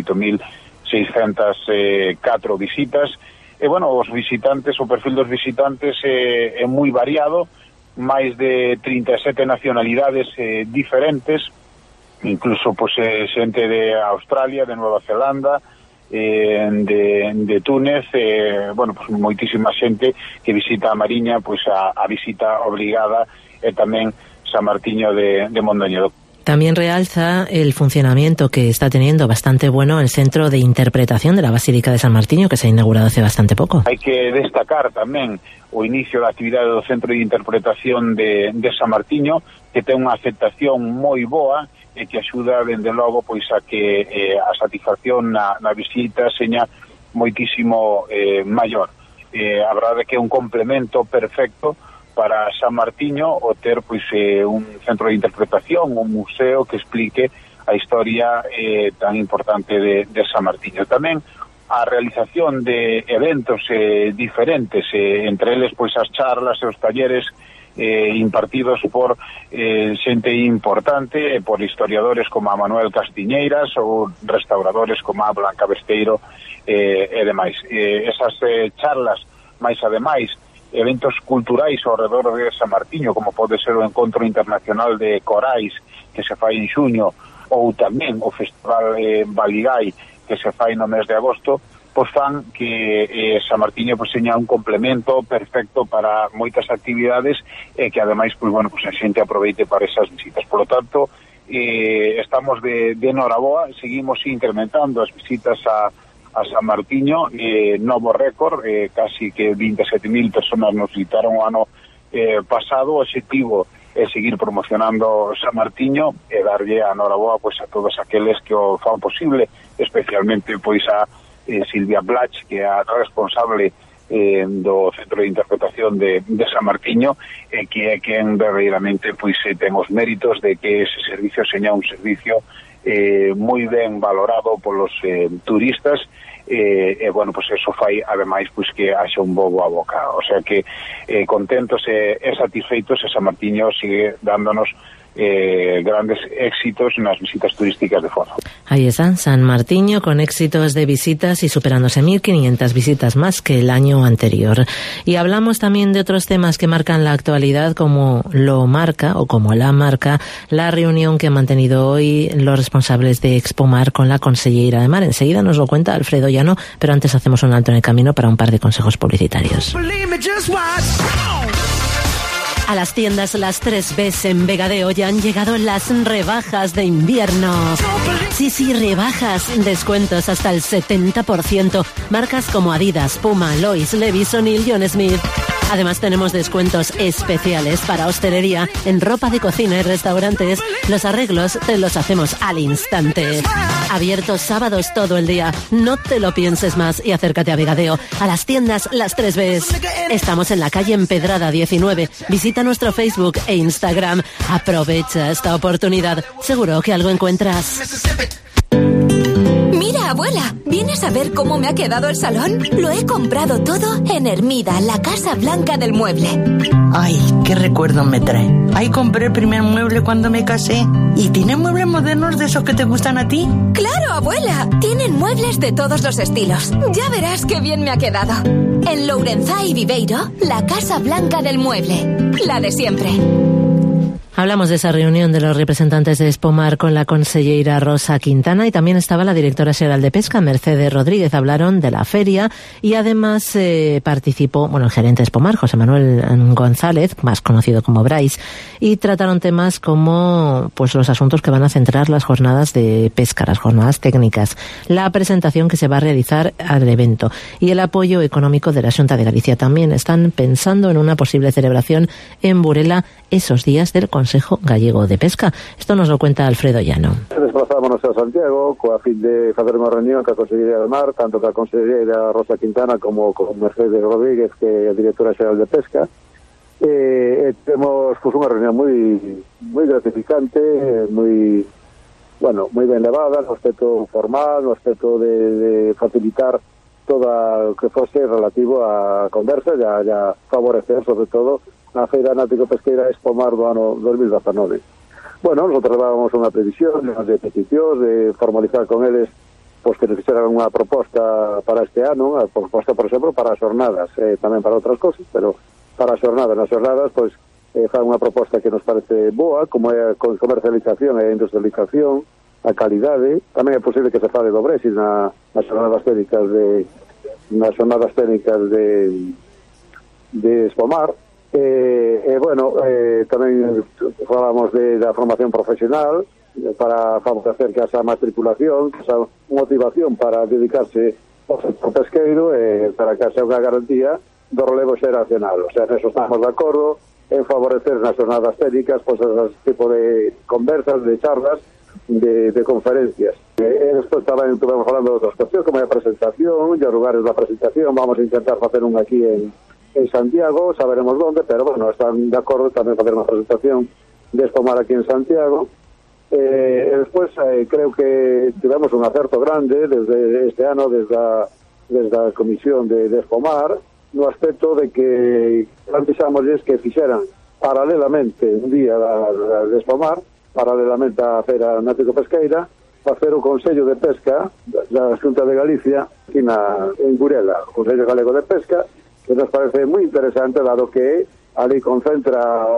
8.604 visitas. E, bueno, os visitantes, o perfil dos visitantes é moi variado, máis de 37 nacionalidades diferentes, incluso pois, xente de Australia, de Nueva Zelanda, de Túnez, bueno, pues moitísima xente que visita a Mariña, pois a visita obrigada, e tamén San Martiño de Mondoñedo. También realza el funcionamiento que está teniendo bastante bueno el Centro de Interpretación de la Basílica de San Martiño, que se ha inaugurado hace bastante poco. Hai que destacar tamén o inicio da actividade do Centro de Interpretación de San Martiño, que ten unha aceptación moi boa e que axuda, dende logo, pois a que a satisfacción na visita seña moitísimo maior. A verdade é que é un complemento perfecto para San Martiño o ter pois un centro de interpretación, un museo que explique a historia tan importante de San Martiño. Tamén a realización de eventos diferentes, entre eles pois as charlas e os talleres impartidos por xente importante, por historiadores como a Manuel Castiñeiras ou restauradores como a Blanca Besteiro e demais. Esas charlas, máis ademais, eventos culturais ao redor de San Martiño, como pode ser o Encontro Internacional de Corais, que se fai en xuño, ou tamén o Festival Baligay, que se fai no mes de agosto, pois fan que San Martiño pois seña un complemento perfecto para moitas actividades e que ademais pois bueno, pois a xente aproveite para esas visitas. Por lo tanto, estamos de noraboa, seguimos incrementando as visitas a San Martiño, novo récord, casi que 27.000 personas nos visitaron o ano pasado. O objetivo é seguir promocionando San Martiño e darlle a noraboa pois a todos aqueles que o fan posible, especialmente pois a Silvia Blach, que é a responsable do Centro de Interpretación de San Martiño, que é quen verdadeiramente pois ten os méritos de que ese servicio seña un servicio moi ben valorado polos turistas, e bueno, pois eso fai ademais pois que haxa un bo a boca, o sea que contentos e satisfeitos, e San Martiño sigue dándonos grandes éxitos en las visitas turísticas de Foz. Ahí está, San Martiño con éxitos de visitas y superándose 1.500 visitas más que el año anterior. Y hablamos también de otros temas que marcan la actualidad, como lo marca, o como la marca, la reunión que han mantenido hoy los responsables de Expomar con la Conselleira de Mar. Enseguida nos lo cuenta Alfredo Llano, pero antes hacemos un alto en el camino para un par de consejos publicitarios. A las tiendas Las 3Bs en Vegadeo ya han llegado las rebajas de invierno. Sí, rebajas, descuentos hasta el 70%. Marcas como Adidas, Puma, Lois, Levi's, O'Neill, John Smith. Además tenemos descuentos especiales para hostelería, en ropa de cocina y restaurantes. Los arreglos te los hacemos al instante. Abiertos sábados todo el día. No te lo pienses más y acércate a Vegadeo, a las tiendas Las 3Bs. Estamos en la calle Empedrada 19. Visita nuestro Facebook e Instagram. Aprovecha esta oportunidad. Seguro que algo encuentras. Mira, abuela, ¿vienes a ver cómo me ha quedado el salón? Lo he comprado todo en Hermida, la Casa Blanca del Mueble. Ay, qué recuerdo me trae. Ahí compré el primer mueble cuando me casé. ¿Y tienen muebles modernos de esos que te gustan a ti? ¡Claro, abuela! Tienen muebles de todos los estilos. Ya verás qué bien me ha quedado. En Lourenzá y Viveiro, la Casa Blanca del Mueble. La de siempre. Hablamos de esa reunión de los representantes de Expomar con la conselleira Rosa Quintana, y también estaba la directora xeral de Pesca, Mercedes Rodríguez. Hablaron de la feria y además participó, el gerente de Expomar, José Manuel González, más conocido como Brais, y trataron temas como los asuntos que van a centrar las jornadas de pesca, las jornadas técnicas, la presentación que se va a realizar al evento y el apoyo económico de la Xunta de Galicia. También están pensando en una posible celebración en Burela esos días del Consejo Gallego de Pesca. Esto nos lo cuenta Alfredo Llano. Desplazámonos a Santiago coa fin de facer unha reunión ca Consellería de Mar, tanto ca Conselleira Rosa Quintana como con Mercedes Rodríguez, que é a directora xeral de Pesca. Temos unha reunión moi gratificante, moi ben levada, no aspecto formal, no aspecto de facilitar todo o que fose relativo a conversa e a favorecer, sobre todo, a Feira Náutico-Pesqueira Expomar do ano 2019. Nosotros levábamos unha previsión de peticións, de formalizar con eles que nos fixeran unha proposta para este ano, unha proposta, por exemplo, para as jornadas, tamén para outras cosas, pero para as jornadas. Nas jornadas, fan unha proposta que nos parece boa, como é a comercialización e a industrialización, a calidade. Tamén é posible que se fale do Brexit nas jornadas técnicas de Expomar. Tamén falamos da formación profesional para favorecer que esa matriculación, que esa motivación para dedicarse ao sector pesqueiro, para que esa unha garantía do relevo xeracional. O sea, neso estamos de acordo en favorecer nas jornadas técnicas ese tipo de conversas, de charlas, de conferencias. Despois tamén estuvemos falando de outras cuestións, como a presentación, e os lugares da presentación. Vamos a intentar facer un aquí en Santiago, saberemos onde, pero bueno, están de acordo tamén facer unha presentación de Espomar aquí en Santiago. Despois creo que tivemos un acerto grande desde este ano, desde a Comisión de Espomar, no aspecto de que planteámosles que fixeran paralelamente un día de Espomar, paralelamente á Feira Náutico-Pesqueira, facer o Consello de Pesca da Xunta de Galicia aquí en Burela, o Consello Galego de Pesca, que nos parece moi interesante, dado que ali concentra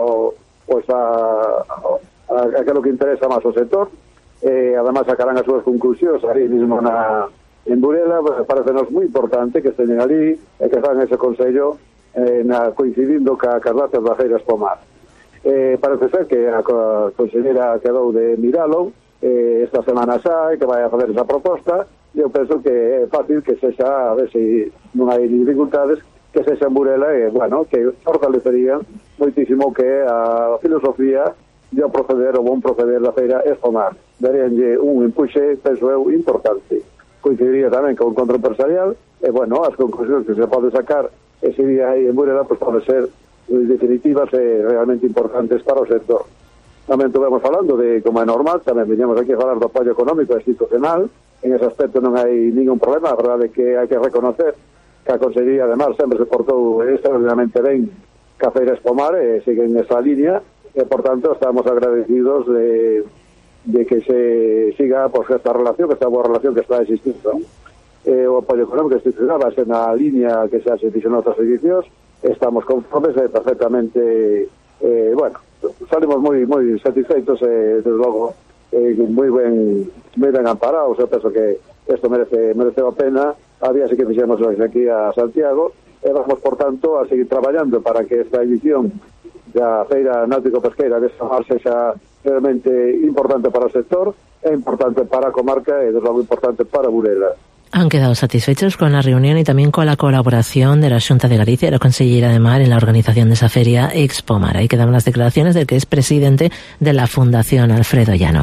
aquilo que interesa máis ao sector, además sacarán as súas conclusións ali mismo en Burela. Parecenos moi importante que estén ali e que fan ese consello coincidindo cas datas da Feira Espomar. Parece ser que a consellera quedou de miralo esta semana xa, e que vai a fazer esa proposta. Eu penso que é fácil que sexa, a ver se non hai dificultades, que sexa en Burela, e, que fortalecería moitísimo que a filosofía de o bon proceder da Feira Espomar. Daríanlle un empuxe, penso eu, importante. Coincidiría tamén con o encontro empresarial, e, as conclusións que se pode sacar ese día aí en Burela, poden ser definitivas e realmente importantes para o sector. Tamén estuvemos falando de, como é normal, tamén viñamos aquí a falar do apoio económico e institucional. En ese aspecto non hai ningún problema. A verdade é que hai que reconocer que a Consellería de Mar sempre se portou extraordinariamente ben ca Feira Espomar, e sigue en esa línea, e por tanto estamos agradecidos de que se siga esta relación, esta boa relación que está existindo. O apoio económico institucional vai ser na línea que se ha hecho en outras edicións. Estamos conformes e perfectamente salimos moi satisfeitos e desde logo moi ben amparados. Eu penso que isto merece a pena. Había sí que fixemos hoxe aquí a Santiago, e vamos, por tanto, a seguir traballando para que esta edición da Feira Náutico-Pesqueira de Espomar sexa realmente importante para o sector, é importante para a comarca e, desde logo, importante para Burela. Han quedado satisfechos con la reunión y también con la colaboración de la Xunta de Galicia y la Consellera de Mar en la organización de esa feria Expomar. Ahí quedan las declaraciones del que es presidente de la Fundación, Alfredo Llano.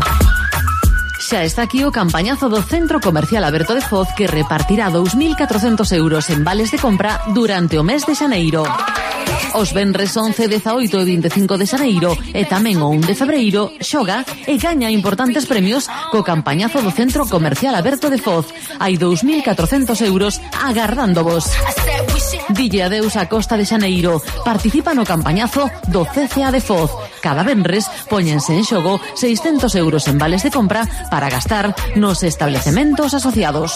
Xa está aquí o campañazo do Centro Comercial Aberto de Foz, que repartirá 2.400 euros en vales de compra durante o mes de xaneiro. Os venres 11, 18 e 25 de xaneiro e tamén o 1 de febreiro xoga e gaña importantes premios co campañazo do Centro Comercial Aberto de Foz. Hai 2.400 euros agardándovos. Dille adeus a Costa de Xaneiro. Participa no campañazo do CCA de Foz. Cada venres póñense en xogo 600 euros en vales de compra para gastar nos establecementos asociados.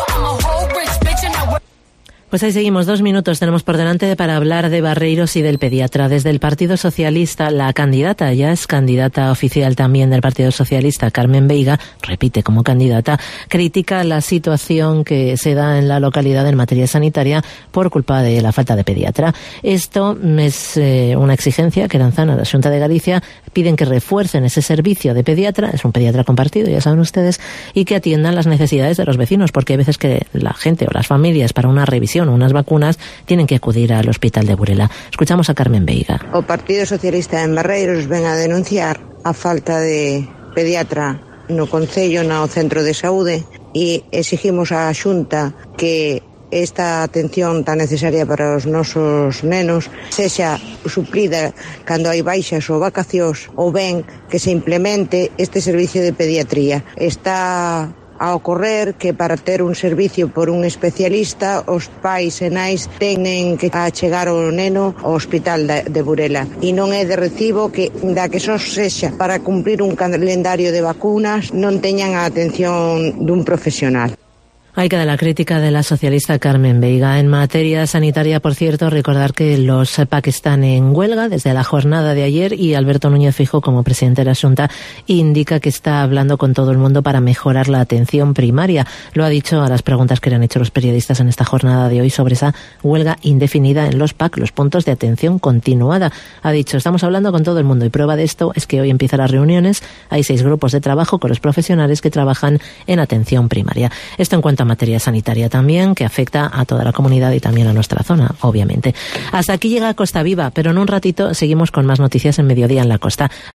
Pues ahí seguimos, 2 minutos tenemos por delante para hablar de Barreiros y del pediatra. Desde el Partido Socialista, la candidata, ya es candidata oficial también del Partido Socialista, Carmen Veiga, repite como candidata, critica la situación que se da en la localidad en materia sanitaria por culpa de la falta de pediatra. Esto es una exigencia que lanzan a la Xunta de Galicia, piden que refuercen ese servicio de pediatra, es un pediatra compartido, ya saben ustedes, y que atiendan las necesidades de los vecinos, porque hay veces que la gente o las familias para una revisión o unas vacunas tienen que acudir al hospital de Burela. Escuchamos a Carmen Veiga. O Partido Socialista en Barreiros ven a denunciar a falta de pediatra no Concello, no Centro de Saúde, e exigimos á Xunta que esta atención tan necesaria para os nosos nenos sexa suplida cando hai baixas ou vacacións, ou ben que se implemente este servicio de pediatría. Está a ocorrer que para ter un servicio por un especialista os pais e nais tenen que achegar o neno ao hospital de Burela, e non é de recibo que da que só sexa para cumprir un calendario de vacunas non teñan a atención dun profesional. Ahí queda la crítica de la socialista Carmen Veiga. En materia sanitaria, por cierto, recordar que los PAC están en huelga desde la jornada de ayer y Alberto Núñez Feijóo, como presidente de la Xunta, indica que está hablando con todo el mundo para mejorar la atención primaria. Lo ha dicho a las preguntas que le han hecho los periodistas en esta jornada de hoy sobre esa huelga indefinida en los PAC, los puntos de atención continuada. Ha dicho, estamos hablando con todo el mundo y prueba de esto es que hoy empiezan las reuniones. Hay 6 grupos de trabajo con los profesionales que trabajan en atención primaria. Esto en cuanto a materia sanitaria también, que afecta a toda la comunidad y también a nuestra zona, obviamente. Hasta aquí llega Costa Viva, pero en un ratito seguimos con más noticias en Mediodía en la Costa.